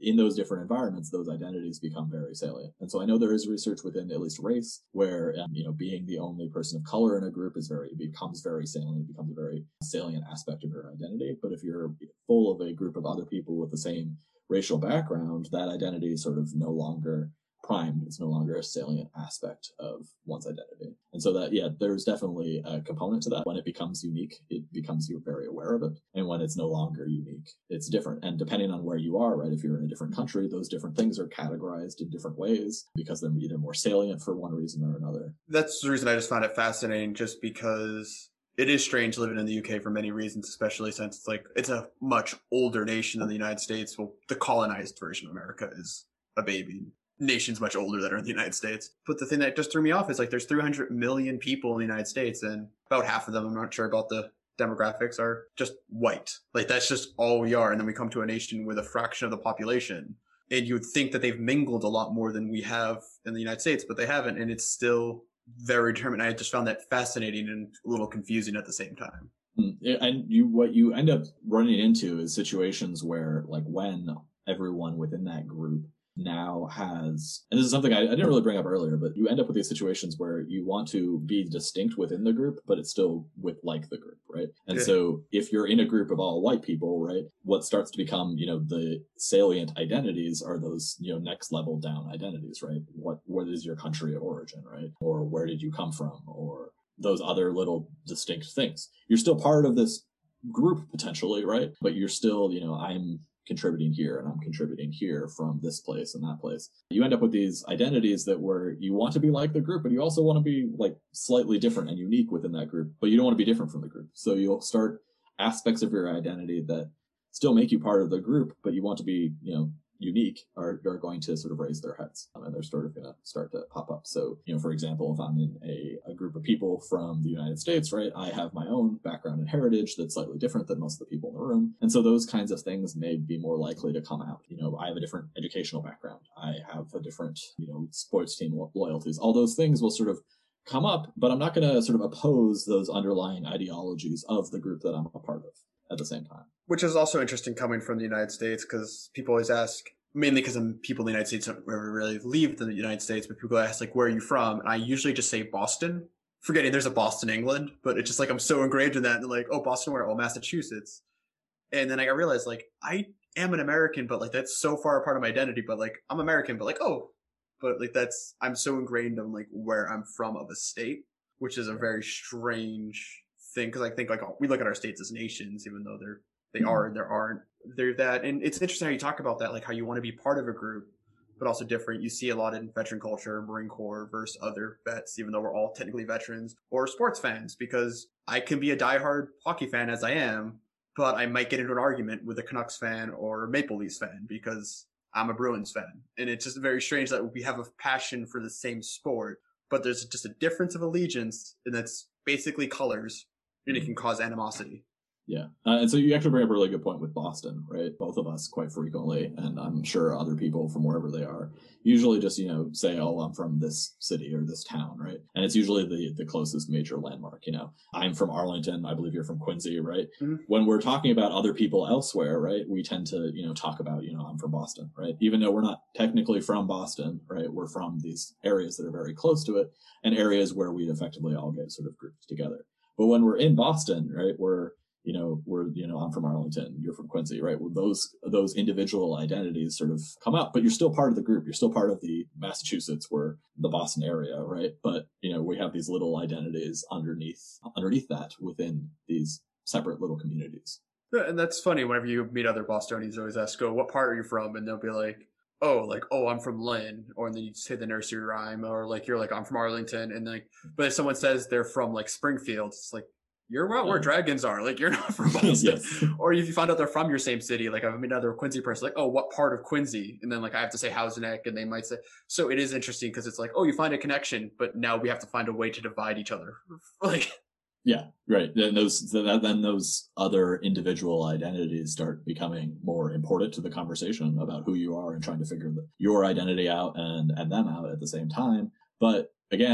in those different environments, those identities become very salient. And so I know there is research within at least race where, um, you know, being the only person of color in a group is very, it becomes very salient, it becomes a very salient aspect of your identity. But if you're full of a group of other people with the same racial background, that identity is sort of no longer primed. It's no longer a salient aspect of one's identity. And so that, yeah, there's definitely a component to that. When it becomes unique, it becomes, you're very aware of it. And when it's no longer unique, it's different. And depending on where you are, right, if you're in a different country, those different things are categorized in different ways because they're either more salient for one reason or another. That's the reason I just found it fascinating, just because it is strange living in the U K for many reasons, especially since it's like, it's a much older nation than the United States. Well, the colonized version of America is a baby. Nations much older that are in the United States. But the thing that just threw me off is like there's three hundred million people in the United States, and about half of them, I'm not sure about the demographics, are just white. Like that's just all we are. And then we come to a nation with a fraction of the population. And you would think that they've mingled a lot more than we have in the United States, but they haven't. And it's still very determined. I just found that fascinating and a little confusing at the same time. And you, what you end up running into is situations where, like, when everyone within that group now has, and this is something I, I didn't really bring up earlier, but you end up with these situations where you want to be distinct within the group, but it's still with like the group, right? And yeah. So if you're in a group of all white people, right, what starts to become, you know, the salient identities are those, you know, next level down identities, right? What, what is your country of origin, right? Or where did you come from? Or those other little distinct things. You're still part of this group potentially, right? But you're still, you know, I'm contributing here and I'm contributing here from this place and that place. You end up with these identities that where you want to be like the group, but you also want to be like slightly different and unique within that group, but you don't want to be different from the group. So you'll start aspects of your identity that still make you part of the group, but you want to be, you know, unique are, are going to sort of raise their heads um, and they're sort of going to start to pop up. So, you know, for example, if I'm in a, a group of people from the United States, right, I have my own background and heritage that's slightly different than most of the people in the room. And so those kinds of things may be more likely to come out. You know, I have a different educational background. I have a different, you know, sports team lo- loyalties. All those things will sort of come up, but I'm not going to sort of oppose those underlying ideologies of the group that I'm a part of at the same time. Which is also interesting coming from the United States, because people always ask, mainly because people in the United States don't ever really leave the United States, but people ask, like, where are you from? And I usually just say Boston, forgetting there's a Boston, England, but it's just like I'm so ingrained in that. And like, oh, Boston where? Oh, Massachusetts. And then I realized, like, I am an American, but like that's so far a part of my identity, but like I'm American, but like, oh, but like that's, I'm so ingrained in like where I'm from of a state, which is a very strange thing. Cause I think like we look at our states as nations, even though they're, they are and there aren't. They're that. And it's interesting how you talk about that, like how you want to be part of a group, but also different. You see a lot in veteran culture, Marine Corps versus other vets, even though we're all technically veterans, or sports fans, because I can be a diehard hockey fan as I am, but I might get into an argument with a Canucks fan or a Maple Leafs fan because I'm a Bruins fan. And it's just very strange that we have a passion for the same sport, but there's just a difference of allegiance, and that's basically colors, and it can cause animosity. Yeah. Uh, and so you actually bring up a really good point with Boston, right? Both of us quite frequently, and I'm sure other people from wherever they are, usually just, you know, say, oh, I'm from this city or this town, right? And it's usually the, the closest major landmark, you know. I'm from Arlington. I believe you're from Quincy, right? Mm-hmm. When we're talking about other people elsewhere, right, we tend to, you know, talk about, you know, I'm from Boston, right? Even though we're not technically from Boston, right? We're from these areas that are very close to it and areas where we effectively all get sort of grouped together. But when we're in Boston, right, we're you know, we're, you know, I'm from Arlington, you're from Quincy, right? Well, those, those individual identities sort of come up, but you're still part of the group. You're still part of the Massachusetts, we're the Boston area, right? But, you know, we have these little identities underneath, underneath that within these separate little communities. Yeah, and that's funny. Whenever you meet other Bostonians, you always ask, oh, what part are you from? And they'll be like, oh, like, oh, I'm from Lynn. Or then you say the nursery rhyme, or like, you're like, I'm from Arlington. And like, but if someone says they're from like Springfield, it's like, you're right where dragons are. Like, you're not from Boston. Yes. Or if you find out they're from your same city, like I've met another Quincy person, like, oh, what part of Quincy? And then like I have to say Houseneck, and they might say. So it is interesting because it's like, oh, you find a connection, but now we have to find a way to divide each other. Like, yeah, right. Then those then those other individual identities start becoming more important to the conversation about who you are and trying to figure the, your identity out and and them out at the same time. But again,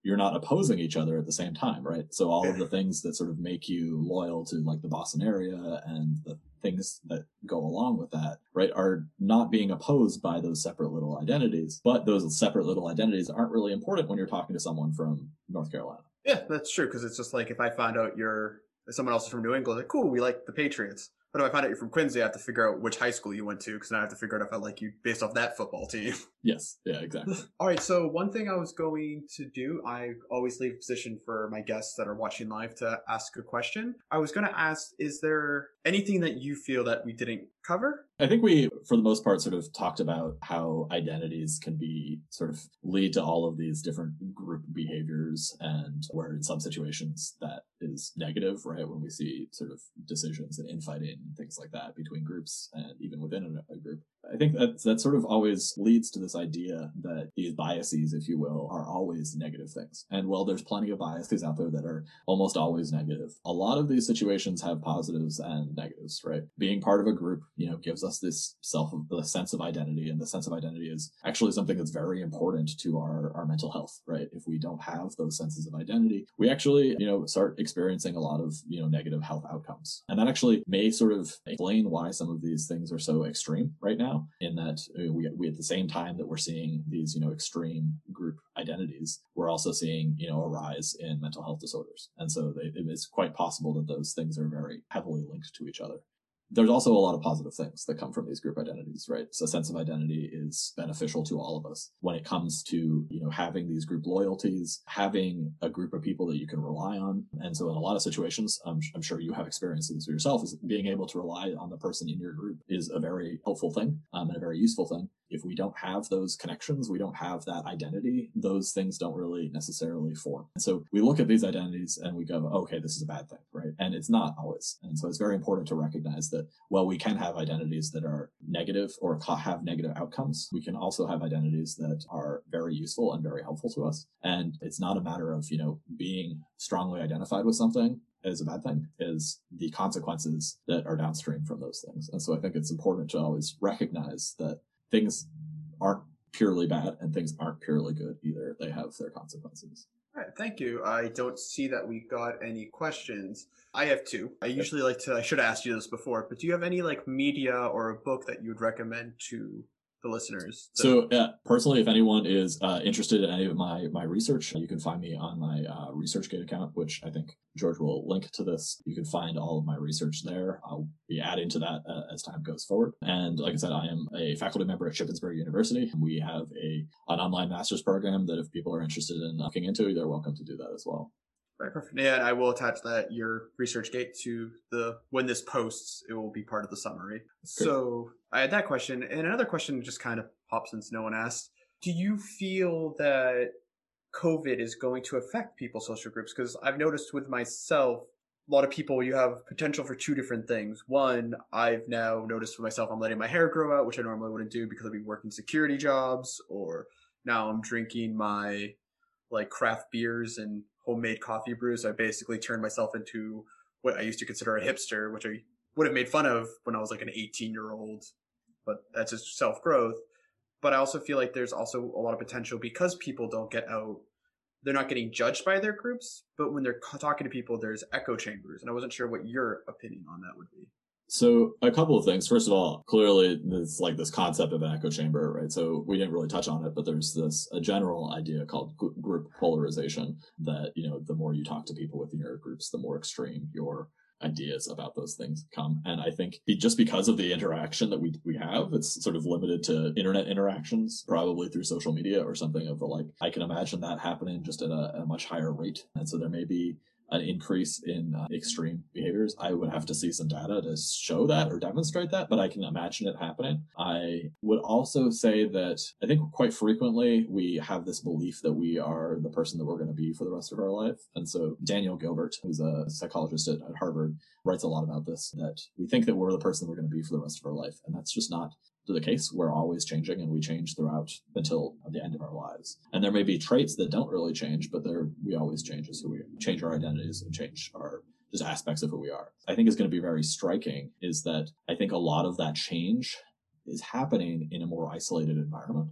you're not opposing each other at the same time, right? So all of Yeah. the things that sort of make you loyal to like the Boston area and the things that go along with that, right, are not being opposed by those separate little identities. But those separate little identities aren't really important when you're talking to someone from North Carolina. Yeah, that's true. Because it's just like if I find out you're someone else is from New England, like cool, we like the Patriots. But if I find out you're from Quincy, I have to figure out which high school you went to because now I have to figure out if I like you based off that football team. Yes, yeah, exactly. All right, so one thing I was going to do, I always leave a position for my guests that are watching live to ask a question. I was going to ask, is there anything that you feel that we didn't cover? I think we, for the most part, sort of talked about how identities can be sort of lead to all of these different group behaviors, and where in some situations that is negative, right? When we see sort of decisions and infighting and things like that between groups and even within a, a group. I think that that sort of always leads to this idea that these biases, if you will, are always negative things. And while there's plenty of biases out there that are almost always negative, a lot of these situations have positives and negatives, right? Being part of a group, you know, gives us this self, the sense of identity, and the sense of identity is actually something that's very important to our, our mental health, right? If we don't have those senses of identity, we actually, you know, start experiencing a lot of, you know, negative health outcomes. And that actually may sort of explain why some of these things are so extreme right now. In that we, we at the same time that we're seeing these, you know, extreme group identities, we're also seeing, you know, a rise in mental health disorders. And so they, it is quite possible that those things are very heavily linked to each other. There's also a lot of positive things that come from these group identities, right? So a sense of identity is beneficial to all of us when it comes to, you know, having these group loyalties, having a group of people that you can rely on. And so in a lot of situations, I'm, I'm sure you have experienced this yourself, is being able to rely on the person in your group is a very helpful thing um, and a very useful thing. If we don't have those connections, we don't have that identity, those things don't really necessarily form. And so we look at these identities and we go, okay, this is a bad thing, right? And it's not always. And so it's very important to recognize that while we can have identities that are negative or have negative outcomes, we can also have identities that are very useful and very helpful to us. And it's not a matter of, you know, being strongly identified with something is a bad thing, is the consequences that are downstream from those things. And so I think it's important to always recognize that things aren't purely bad and things aren't purely good either. They have their consequences. All right, thank you. I don't see that we got any questions. I have two. I usually like to, I should have asked you this before, but do you have any like media or a book that you would recommend to the listeners? To- so uh, personally, if anyone is uh, interested in any of my my research, you can find me on my uh, ResearchGate account, which I think George will link to this. You can find all of my research there. I'll be adding to that uh, as time goes forward. And like I said, I am a faculty member at Shippensburg University. We have a an online master's program that if people are interested in looking into, they're welcome to do that as well. Right, perfect. Yeah, and I will attach that your ResearchGate to the when this posts, it will be part of the summary. Great. So I had that question, and another question just kind of popped since no one asked. Do you feel that COVID is going to affect people's social groups? Because I've noticed with myself, a lot of people, you have potential for two different things. One, I've now noticed for myself, I'm letting my hair grow out, which I normally wouldn't do because I'd be working security jobs, or now I'm drinking my like craft beers and homemade coffee brews. I basically turned myself into what I used to consider a hipster, which I would have made fun of when I was like an eighteen year old, but that's just self growth. But I also feel like there's also a lot of potential because people don't get out. They're not getting judged by their groups, but when they're talking to people, there's echo chambers. And I wasn't sure what your opinion on that would be. So a couple of things. First of all, clearly there's like this concept of an echo chamber, right? So we didn't really touch on it, but there's this a general idea called group polarization that, you know, the more you talk to people within your groups, the more extreme your ideas about those things come. And I think just because of the interaction that we we have, it's sort of limited to internet interactions, probably through social media or something of the like. I can imagine that happening just at a, a much higher rate. And so there may be an increase in uh, extreme behaviors. I would have to see some data to show that or demonstrate that, but I can imagine it happening. I would also say that I think quite frequently we have this belief that we are the person that we're going to be for the rest of our life. And so Daniel Gilbert, who's a psychologist at, at Harvard, writes a lot about this, that we think that we're the person we're going to be for the rest of our life. And that's just not the case. We're always changing, and we change throughout until the end of our lives. And there may be traits that don't really change, but they're, we always change as who we change our identities and change our just aspects of who we are. I think is going to be very striking is that I think a lot of that change is happening in a more isolated environment.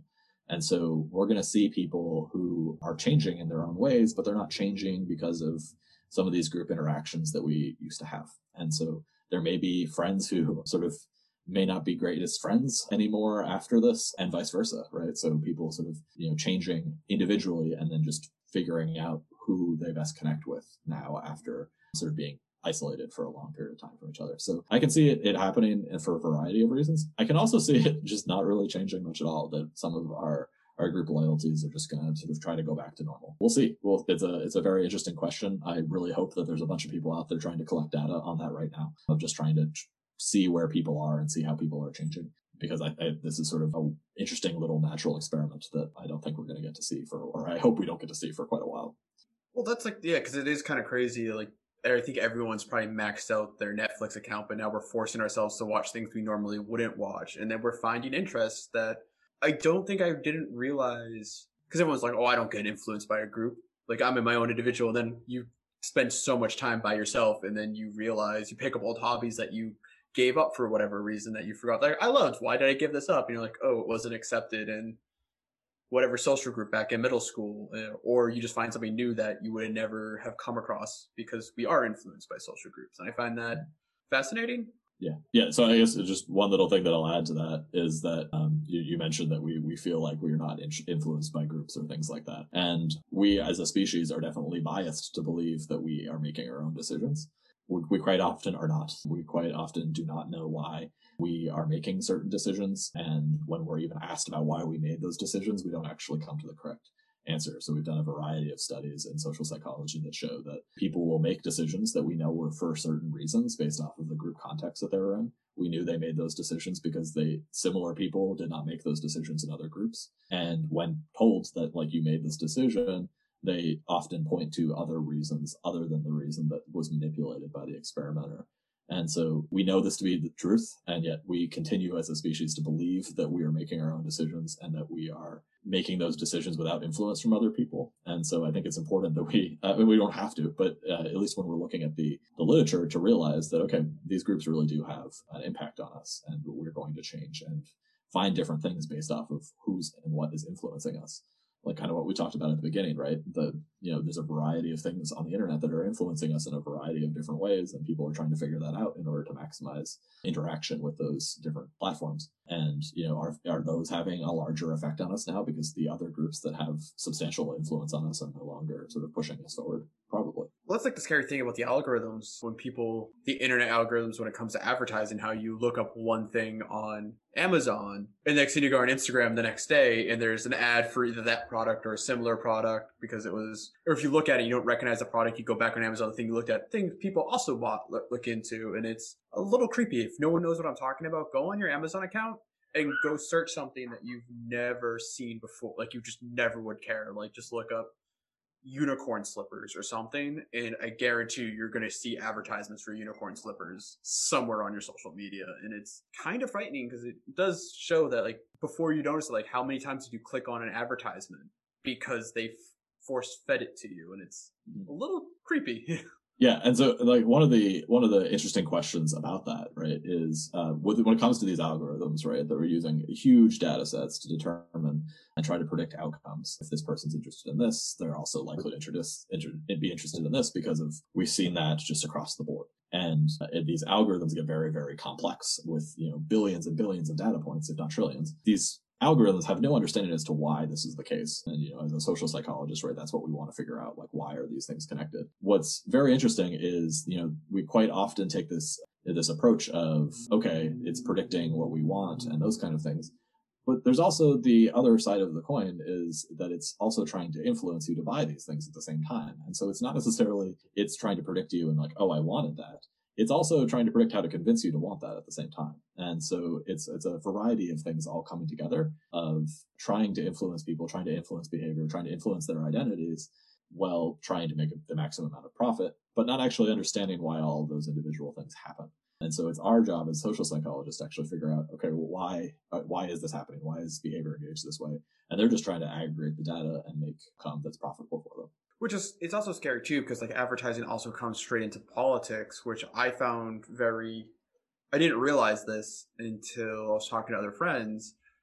And so we're going to see people who are changing in their own ways, but they're not changing because of some of these group interactions that we used to have. And so there may be friends who sort of may not be greatest friends anymore after this, and vice versa, right? So people sort of, you know, changing individually and then just figuring out who they best connect with now after sort of being isolated for a long period of time from each other. So I can see it, it happening for a variety of reasons. I can also see it just not really changing much at all, that some of our our group loyalties are just going to sort of try to go back to normal. We'll see. Well, it's a it's a very interesting question. I really hope that there's a bunch of people out there trying to collect data on that right now, of just trying to see where people are and see how people are changing. Because I, I this is sort of an interesting little natural experiment that I don't think we're going to get to see for, or I hope we don't get to see for quite a while. Well, that's like, yeah, because it is kind of crazy. Like, I think everyone's probably maxed out their Netflix account, but now we're forcing ourselves to watch things we normally wouldn't watch. And then we're finding interests that I don't think I didn't realize, because everyone's like, oh, I don't get influenced by a group. Like, I'm in my own individual. And then you spend so much time by yourself, and then you realize you pick up old hobbies that you gave up for whatever reason that you forgot. Like, I loved, why did I give this up? And you're like, oh, it wasn't accepted in whatever social group back in middle school, or you just find something new that you would never have come across because we are influenced by social groups. And I find that fascinating. Yeah. Yeah. So I guess just one little thing that I'll add to that is that um, you, you mentioned that we, we feel like we're not in- influenced by groups or things like that. And we as a species are definitely biased to believe that we are making our own decisions. We, we quite often are not. We quite often do not know why we are making certain decisions. And when we're even asked about why we made those decisions, we don't actually come to the correct answer. So we've done a variety of studies in social psychology that show that people will make decisions that we know were for certain reasons based off of the group context that they were in. We knew they made those decisions because they similar people did not make those decisions in other groups. And when told that, like, you made this decision, they often point to other reasons other than the reason that was manipulated by the experimenter. And so we know this to be the truth, and yet we continue as a species to believe that we are making our own decisions and that we are making those decisions without influence from other people. And so I think it's important that we, uh, I mean, we don't have to, but uh, at least when we're looking at the, the literature, to realize that, okay, these groups really do have an impact on us, and we're going to change and find different things based off of who's and what is influencing us. Like kind of what we talked about at the beginning, right? The, you know, there's a variety of things on the internet that are influencing us in a variety of different ways, and people are trying to figure that out in order to maximize interaction with those different platforms. And, you know, are, are those having a larger effect on us now because the other groups that have substantial influence on us are no longer sort of pushing us forward? Probably. Well, that's like the scary thing about the algorithms, when people, the internet algorithms, when it comes to advertising, how you look up one thing on Amazon and next thing you go on Instagram the next day and there's an ad for either that product or a similar product because it was, or if you look at it, you don't recognize the product, you go back on Amazon, the thing you looked at, things people also bought, look into. And it's a little creepy. If no one knows what I'm talking about, go on your Amazon account and go search something that you've never seen before. Like you just never would care. Like just look up unicorn slippers or something, and I guarantee you you're going to see advertisements for unicorn slippers somewhere on your social media. And it's kind of frightening because it does show that, like, before you notice it, like how many times did you click on an advertisement because they f- force fed it to you, and it's a little creepy. Yeah, and so like one of the one of the interesting questions about that, right, is uh, with, when it comes to these algorithms, right, that we're using huge data sets to determine and try to predict outcomes. If this person's interested in this, they're also likely to introduce, inter, be interested in this because of we've seen that just across the board. And uh, these algorithms get very, very complex with, you know, billions and billions of data points, if not trillions. These algorithms have no understanding as to why this is the case. And, you know, as a social psychologist, right, that's what we want to figure out, like, why are these things connected? What's very interesting is, you know, we quite often take this, this approach of, okay, it's predicting what we want and those kind of things. But there's also the other side of the coin is that it's also trying to influence you to buy these things at the same time. And so it's not necessarily it's trying to predict you and like, oh, I wanted that. It's also trying to predict how to convince you to want that at the same time. And so it's it's a variety of things all coming together of trying to influence people, trying to influence behavior, trying to influence their identities while trying to make the maximum amount of profit, but not actually understanding why all of those individual things happen. And so it's our job as social psychologists to actually figure out, okay, well, why uh, why is this happening? Why is behavior engaged this way? And they're just trying to aggregate the data and make outcome that's profitable for them. Which is, it's also scary too, because like advertising also comes straight into politics, which I found very, I didn't realize this until I was talking to other friends.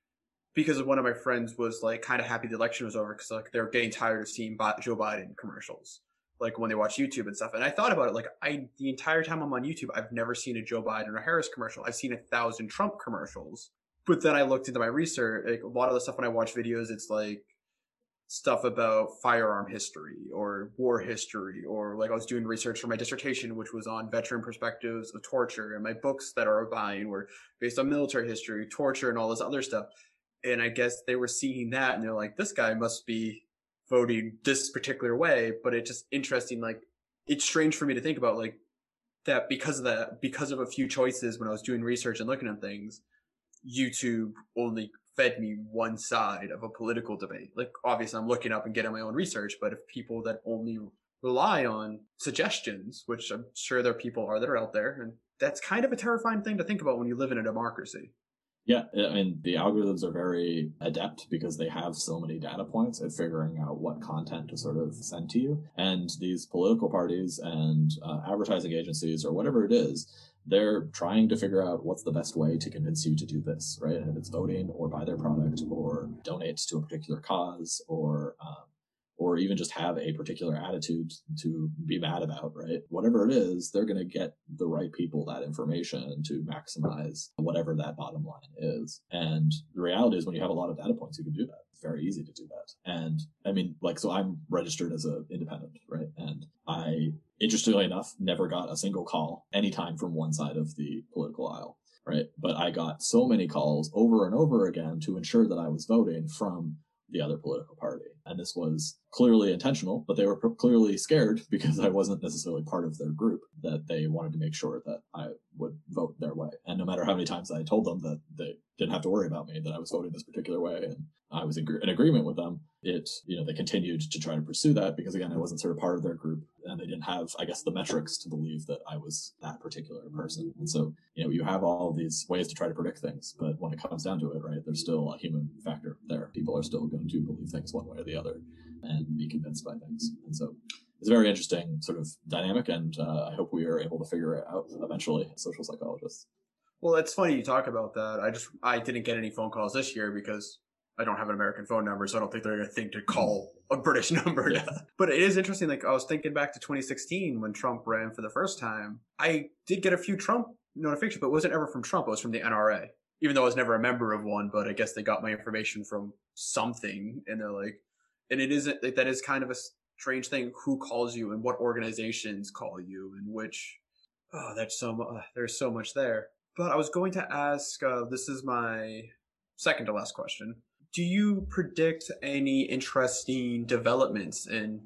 because one of my friends was like kind of happy the election was over because like they were getting tired of seeing Bi- Joe Biden commercials, like when they watch YouTube and stuff. And I thought about it, like I the entire time I'm on YouTube, I've never seen a Joe Biden or Harris commercial. I've seen a thousand Trump commercials. But then I looked into my research. Like a lot of the stuff when I watch videos, it's like stuff about firearm history or war history, or like I was doing research for my dissertation, which was on veteran perspectives of torture, and my books that are buying were based on military history, torture, and all this other stuff. And I guess they were seeing that and they're like, this guy must be voting this particular way. But it's just interesting. Like, it's strange for me to think about like that because of that, because of a few choices when I was doing research and looking at things, YouTube only fed me one side of a political debate. Like, obviously, I'm looking up and getting my own research, but if people that only rely on suggestions, which I'm sure there people are that are out there, and that's kind of a terrifying thing to think about when you live in a democracy. Yeah, I mean, the algorithms are very adept because they have so many data points at figuring out what content to sort of send to you. And these political parties and uh, advertising agencies or whatever it is, they're trying to figure out what's the best way to convince you to do this, right? And if it's voting or buy their product or donate to a particular cause or um, or even just have a particular attitude to be mad about, right? Whatever it is, they're going to get the right people that information to maximize whatever that bottom line is. And the reality is when you have a lot of data points, you can do that. It's very easy to do that. And I mean, like, so I'm registered as an independent, right? And I, interestingly enough, never got a single call anytime from one side of the political aisle. Right. But I got so many calls over and over again to ensure that I was voting from the other political party. And this was clearly intentional, but they were clearly scared because I wasn't necessarily part of their group, that they wanted to make sure that I would vote their way. And no matter how many times I told them that they didn't have to worry about me, that I was voting this particular way, and I was in, in agreement with them, it, you know, they continued to try to pursue that because, again, I wasn't sort of part of their group and they didn't have, I guess, the metrics to believe that I was that particular person. And so, you know, you have all these ways to try to predict things, but when it comes down to it, right, there's still a human factor there. People are still going to believe things one way or the other and be convinced by things. And so it's a very interesting sort of dynamic, and uh, I hope we are able to figure it out eventually, social psychologists. Well, it's funny you talk about that. I just, I didn't get any phone calls this year because I don't have an American phone number, so I don't think they're going to think to call a British number. Yeah. But it is interesting. Like, I was thinking back to twenty sixteen when Trump ran for the first time. I did get a few Trump notifications, but it wasn't ever from Trump. It was from the N R A, even though I was never a member of one. But I guess they got my information from something, and they're like, and it isn't like that is kind of a strange thing. Who calls you and what organizations call you and which? Oh, there's so much. There's so much there. But I was going to ask. Uh, this is my second to last question. Do you predict any interesting developments in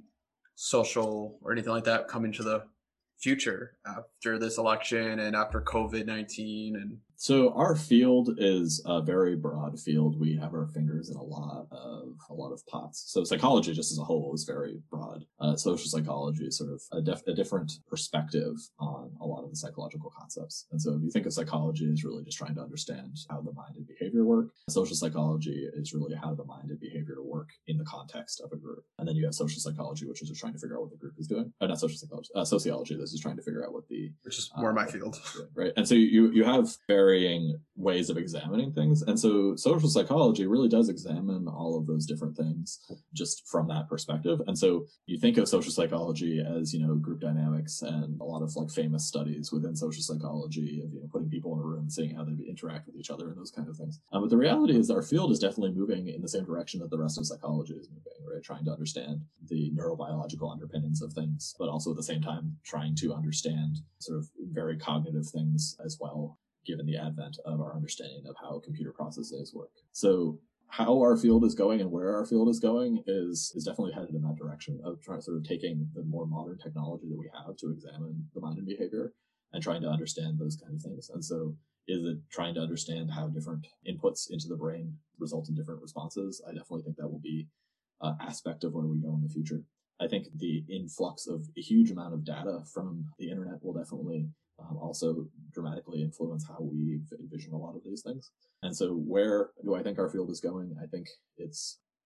social or anything like that coming to the future after this election and after COVID nineteen? And so our field is a very broad field. We have our fingers in a lot of a lot of pots. So psychology, just as a whole, is very broad. Uh, social psychology is sort of a, def- a different perspective on a lot of the psychological concepts. And so if you think of psychology as really just trying to understand how the mind and behavior work, social psychology is really how the mind and behavior work in the context of a group. And then you have social psychology, which is just trying to figure out what the group is doing. Uh, not social psychology, uh, sociology. This is trying to figure out what the which is more uh, my field, right? And so you you have varying ways of examining things. And so social psychology really does examine all of those different things just from that perspective. And so you think of social psychology as, you know, group dynamics and a lot of like famous studies within social psychology of, you know, putting people in a room and seeing how they interact with each other and those kind of things. Um, but the reality is our field is definitely moving in the same direction that the rest of psychology is moving, right? Trying to understand the neurobiological underpinnings of things, but also at the same time trying to understand sort of very cognitive things as well, given the advent of our understanding of how computer processes work. So how our field is going and where our field is going is is definitely headed in that direction of trying sort of taking the more modern technology that we have to examine the mind and behavior and trying to understand those kind of things. And so is it trying to understand how different inputs into the brain result in different responses? I definitely think that will be an aspect of where we go in the future. I think the influx of a huge amount of data from the internet will definitely um, also dramatically influence how we envision a lot of these things. And so where do I think our field is going? I think it's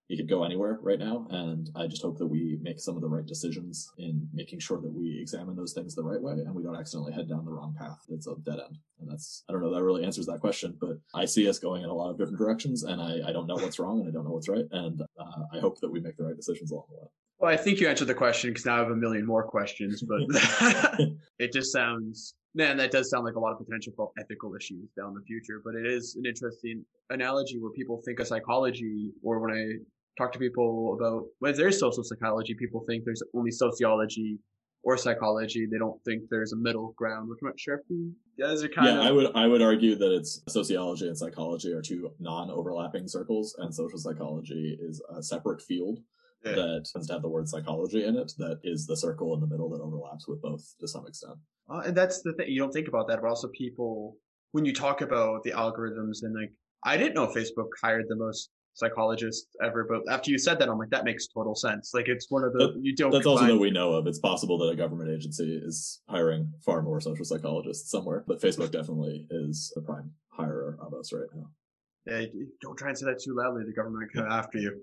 it could go anywhere right now. And I just hope that we make some of the right decisions in making sure that we examine those things the right way and we don't accidentally head down the wrong path. It's a dead end. And that's, I don't know if that really answers that question, but I see us going in a lot of different directions, and I, I don't know what's wrong and I don't know what's right. And uh, I hope that we make the right decisions along the way. Well, I think you answered the question, because now I have a million more questions, but it just sounds, man, that does sound like a lot of potential for ethical issues down the future. But it is an interesting analogy where people think of psychology, or when I talk to people about when there's social psychology, people think there's only sociology or psychology. They don't think there's a middle ground, which I'm not sure if you guys are kind yeah, of. I would I would argue that it's sociology and psychology are two non-overlapping circles, and social psychology is a separate field. Yeah. That tends to have the word psychology in it, that is the circle in the middle that overlaps with both to some extent. Uh, and that's the thing, you don't think about that, but also people, when you talk about the algorithms, and like, I didn't know Facebook hired the most psychologists ever, but after you said that, I'm like, that makes total sense. Like, it's one of the, that, you don't That's also that we know of. It's possible that a government agency is hiring far more social psychologists somewhere, but Facebook definitely is the prime hirer of us right now. Yeah, don't try and say that too loudly. The government will come after you.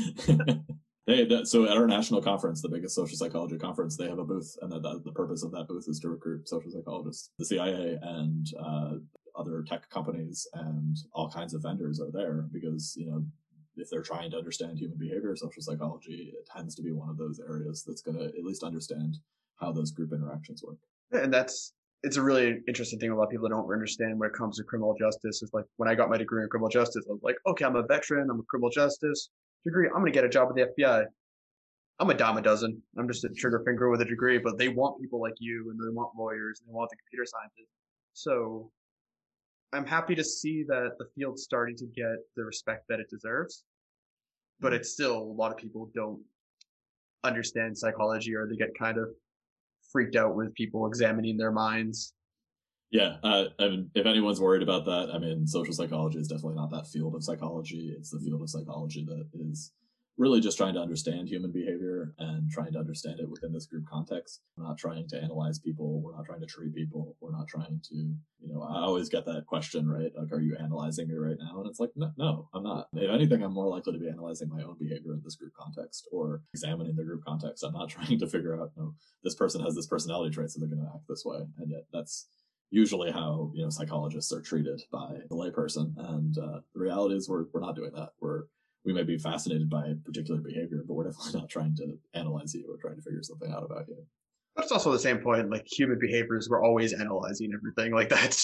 Hey, that, so at our national conference, the biggest social psychology conference, they have a booth, and the, the, the purpose of that booth is to recruit social psychologists. The C I A and uh, other tech companies and all kinds of vendors are there because, you know, if they're trying to understand human behavior, social psychology, it tends to be one of those areas that's going to at least understand how those group interactions work. Yeah, and that's, it's a really interesting thing a lot of people don't understand when it comes to criminal justice. Is like, when I got my degree in criminal justice, I was like, okay, I'm a veteran, I'm a criminal justice degree, I'm going to get a job with the F B I. I'm a dime a dozen. I'm just a trigger finger with a degree, but they want people like you, and they want lawyers, and they want the computer scientists. So I'm happy to see that the field's starting to get the respect that it deserves, but it's still, a lot of people don't understand psychology, or they get kind of freaked out with people examining their minds. Yeah, uh, I mean, if anyone's worried about that, I mean, social psychology is definitely not that field of psychology. It's the field of psychology that is really just trying to understand human behavior and trying to understand it within this group context. We're not trying to analyze people. We're not trying to treat people. We're not trying to, you know, I always get that question, right? Like, are you analyzing me right now? And it's like, no, no, I'm not. If anything, I'm more likely to be analyzing my own behavior in this group context or examining the group context. I'm not trying to figure out, you know, this person has this personality trait, so they're going to act this way. And yet that's usually how, you know, psychologists are treated by the layperson. And uh, the reality is we're, we're not doing that. We're, we may be fascinated by a particular behavior, but we're definitely not trying to analyze you or trying to figure something out about you. But it's also the same point, like human behaviors, we're always analyzing everything. Like that's,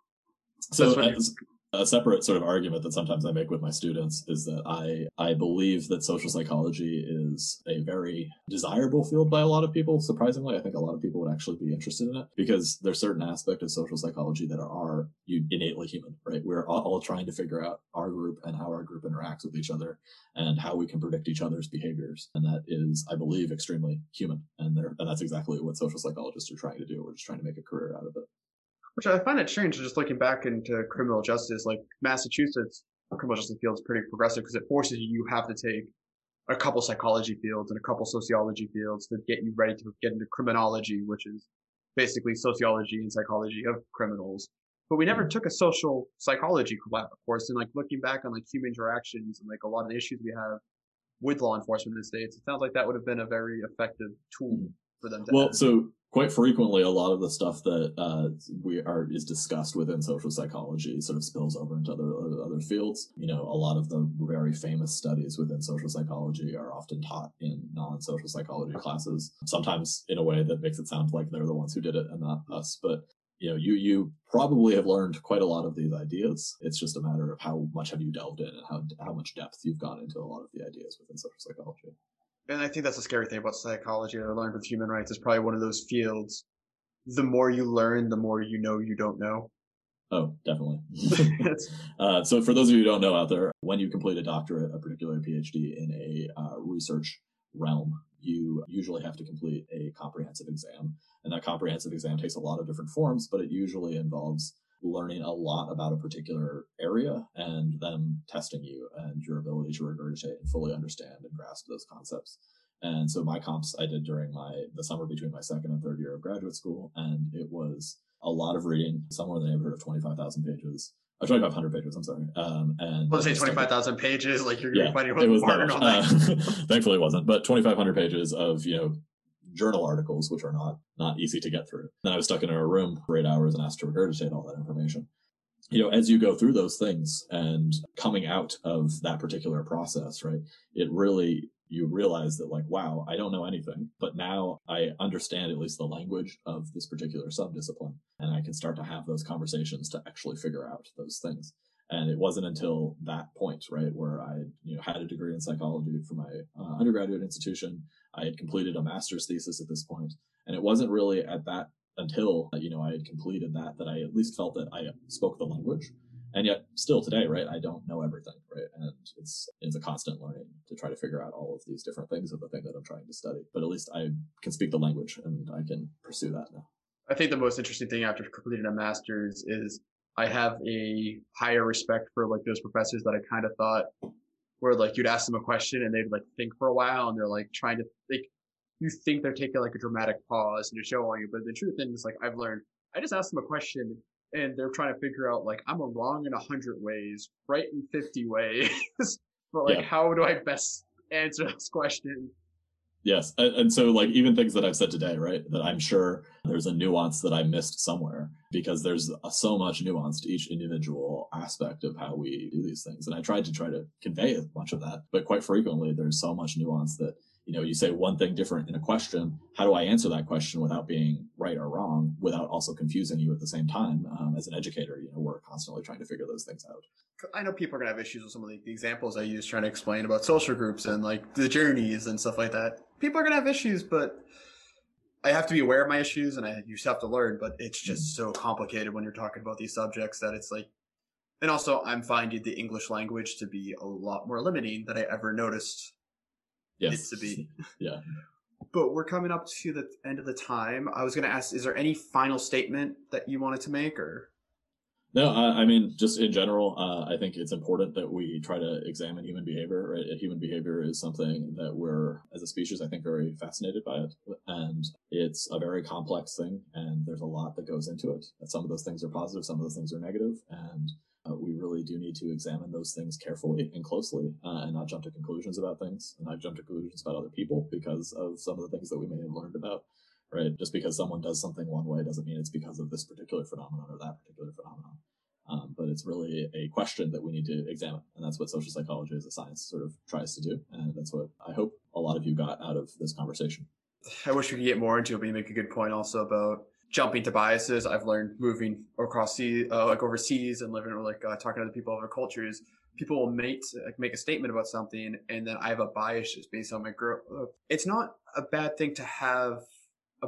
so that's as, a separate sort of argument that sometimes I make with my students is that I, I believe that social psychology is a very desirable field by a lot of people. Surprisingly, I think a lot of people would actually be interested in it because there's certain aspects of social psychology that are, are innately human, right? We're all, all trying to figure out our group and how our group interacts with each other and how we can predict each other's behaviors. And that is, I believe, extremely human. And, and that's exactly what social psychologists are trying to do. We're just trying to make a career out of it. Which I find it strange, just looking back into criminal justice, like Massachusetts criminal justice field is pretty progressive because it forces you, you have to take a couple psychology fields and a couple sociology fields to get you ready to get into criminology, which is basically sociology and psychology of criminals. But we never took a social psychology course, and like looking back on like human interactions and like a lot of the issues we have with law enforcement in the States, it sounds like that would have been a very effective tool for them to well, have. So quite frequently, a lot of the stuff that uh, we are is discussed within social psychology sort of spills over into other other fields. You know, a lot of the very famous studies within social psychology are often taught in non-social psychology classes, sometimes in a way that makes it sound like they're the ones who did it and not us. But you know, you you probably have learned quite a lot of these ideas. It's just a matter of how much have you delved in and how how much depth you've gone into a lot of the ideas within social psychology. And I think that's the scary thing about psychology that I learned with human rights. Is probably one of those fields. The more you learn, the more you know you don't know. Oh, definitely. uh, so for those of you who don't know out there, when you complete a doctorate, a particular PhD in a uh, research realm, you usually have to complete a comprehensive exam. And that comprehensive exam takes a lot of different forms, but it usually involves learning a lot about a particular area and them testing you and your ability to regurgitate and fully understand and grasp those concepts. And so my comps I did during my the summer between my second and third year of graduate school, and it was a lot of reading, somewhere in the neighborhood of twenty-five thousand pages, Uh, twenty-five hundred pages, I'm sorry. Um, and Let's say twenty-five thousand pages, like you're yeah, finding it was Martin that on much. that. Uh, thankfully it wasn't, but twenty-five hundred pages of, you know, journal articles, which are not, not easy to get through. Then I was stuck in a room for eight hours and asked to regurgitate all that information. You know, as you go through those things and coming out of that particular process, right, it really, you realize that like, wow, I don't know anything, but now I understand at least the language of this particular subdiscipline, and I can start to have those conversations to actually figure out those things. And it wasn't until that point, right, where I, you know, had a degree in psychology from my uh, undergraduate institution. I had completed a master's thesis at this point, and it wasn't really at that until, you know, I had completed that, that I at least felt that I spoke the language. And yet still today, right, I don't know everything, right? And it's it's a constant learning to try to figure out all of these different things of the thing that I'm trying to study. But at least I can speak the language and I can pursue that now. I think the most interesting thing after completing a master's is I have a higher respect for like those professors that I kind of thought where like you'd ask them a question and they'd like think for a while and they're like trying to think, you think they're taking like a dramatic pause and to show on you. But the truth is like I've learned, I just asked them a question and they're trying to figure out like I'm a wrong in a hundred ways, right in fifty ways. But like, yeah. How do I best answer this question? Yes. And, and so like even things that I've said today, right, that I'm sure there's a nuance that I missed somewhere because there's a, so much nuance to each individual aspect of how we do these things. And I tried to try to convey a bunch of that, but quite frequently there's so much nuance that, you know, you say one thing different in a question. How do I answer that question without being right or wrong, without also confusing you at the same time? Um, as an educator, you know, we're constantly trying to figure those things out. I know people are going to have issues with some of the, the examples I use trying to explain about social groups and like the journeys and stuff like that. People are going to have issues, but I have to be aware of my issues and I you have to learn, but it's just so complicated when you're talking about these subjects that it's like, and also I'm finding the English language to be a lot more limiting than I ever noticed yes. it to be. Yeah. But we're coming up to the end of the time. I was going to ask, is there any final statement that you wanted to make or? No, I, I mean, just in general, uh, I think it's important that we try to examine human behavior, right? Human behavior is something that we're, as a species, I think, very fascinated by it. And it's a very complex thing, and there's a lot that goes into it. And some of those things are positive, some of those things are negative, and uh, we really do need to examine those things carefully and closely uh, and not jump to conclusions about things, and not jump to conclusions about other people because of some of the things that we may have learned about. Right? Just because someone does something one way doesn't mean it's because of this particular phenomenon or that particular phenomenon. Um, but it's really a question that we need to examine. And that's what social psychology as a science sort of tries to do. And that's what I hope a lot of you got out of this conversation. I wish we could get more into it, but you make a good point also about jumping to biases. I've learned moving across sea, uh, like overseas and living like uh, talking to other people of other cultures. People will make like make a statement about something, and then I have a bias just based on my growth. It's not a bad thing to have a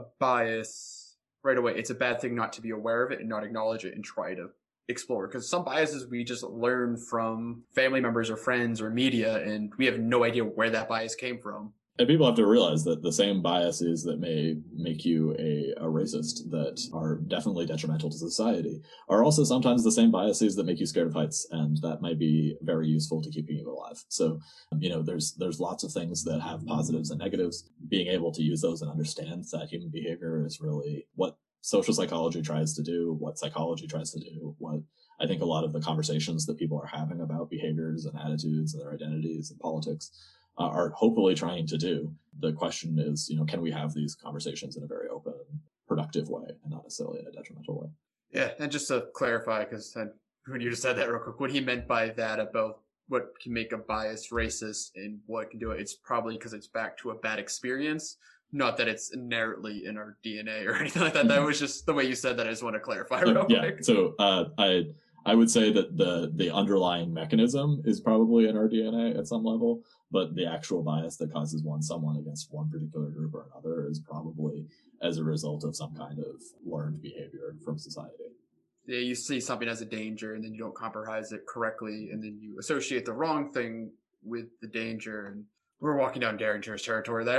bias right away. It's a bad thing not to be aware of it and not acknowledge it and try to explore, because some biases we just learn from family members or friends or media, and we have no idea where that bias came from. And people have to realize that the same biases that may make you a, a racist that are definitely detrimental to society are also sometimes the same biases that make you scared of heights, and that might be very useful to keeping you alive. So, you know, there's there's lots of things that have positives and negatives. Being able to use those and understand that human behavior is really what social psychology tries to do, what psychology tries to do, what I think a lot of the conversations that people are having about behaviors and attitudes and their identities and politics Uh, are hopefully trying to do. The question is, you know, can we have these conversations in a very open, productive way and not necessarily in a detrimental way? Yeah, and just to clarify, because when you just said that real quick, what he meant by that about what can make a bias racist and what can do it, it's probably because it's back to a bad experience, not that it's inherently in our D N A or anything like that. That was just the way you said that. I just want to clarify real uh, yeah. quick. So uh, I I would say that the the underlying mechanism is probably in our D N A at some level, but the actual bias that causes one someone against one particular group or another is probably as a result of some kind of learned behavior from society. Yeah, you see something as a danger and then you don't compromise it correctly, and then you associate the wrong thing with the danger, and we're walking down dangerous territory there.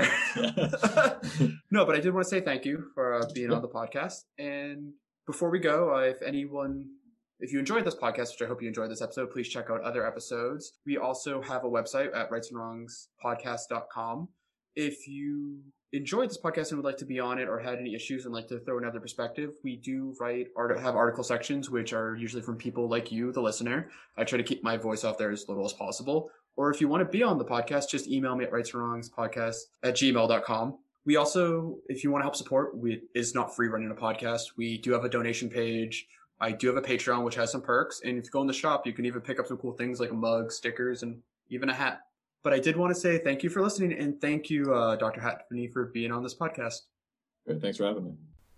No, but I did want to say thank you for uh, being yeah. on the podcast. And before we go, uh, if anyone... If you enjoyed this podcast, which I hope you enjoyed this episode, please check out other episodes. We also have a website at rights and wrongs podcast dot com. If you enjoyed this podcast and would like to be on it or had any issues and like to throw another perspective, we do write art have article sections, which are usually from people like you, the listener. I try to keep my voice off there as little as possible. Or if you want to be on the podcast, just email me at rightsandwrongspodcast at gmail dot com. We also, if you want to help support, we it's not free running a podcast. We do have a donation page. I do have a Patreon, which has some perks. And if you go in the shop, you can even pick up some cool things like a mug, stickers, and even a hat. But I did want to say thank you for listening, and thank you, uh, Doctor Hatfinney, for being on this podcast. Great. Thanks for having me.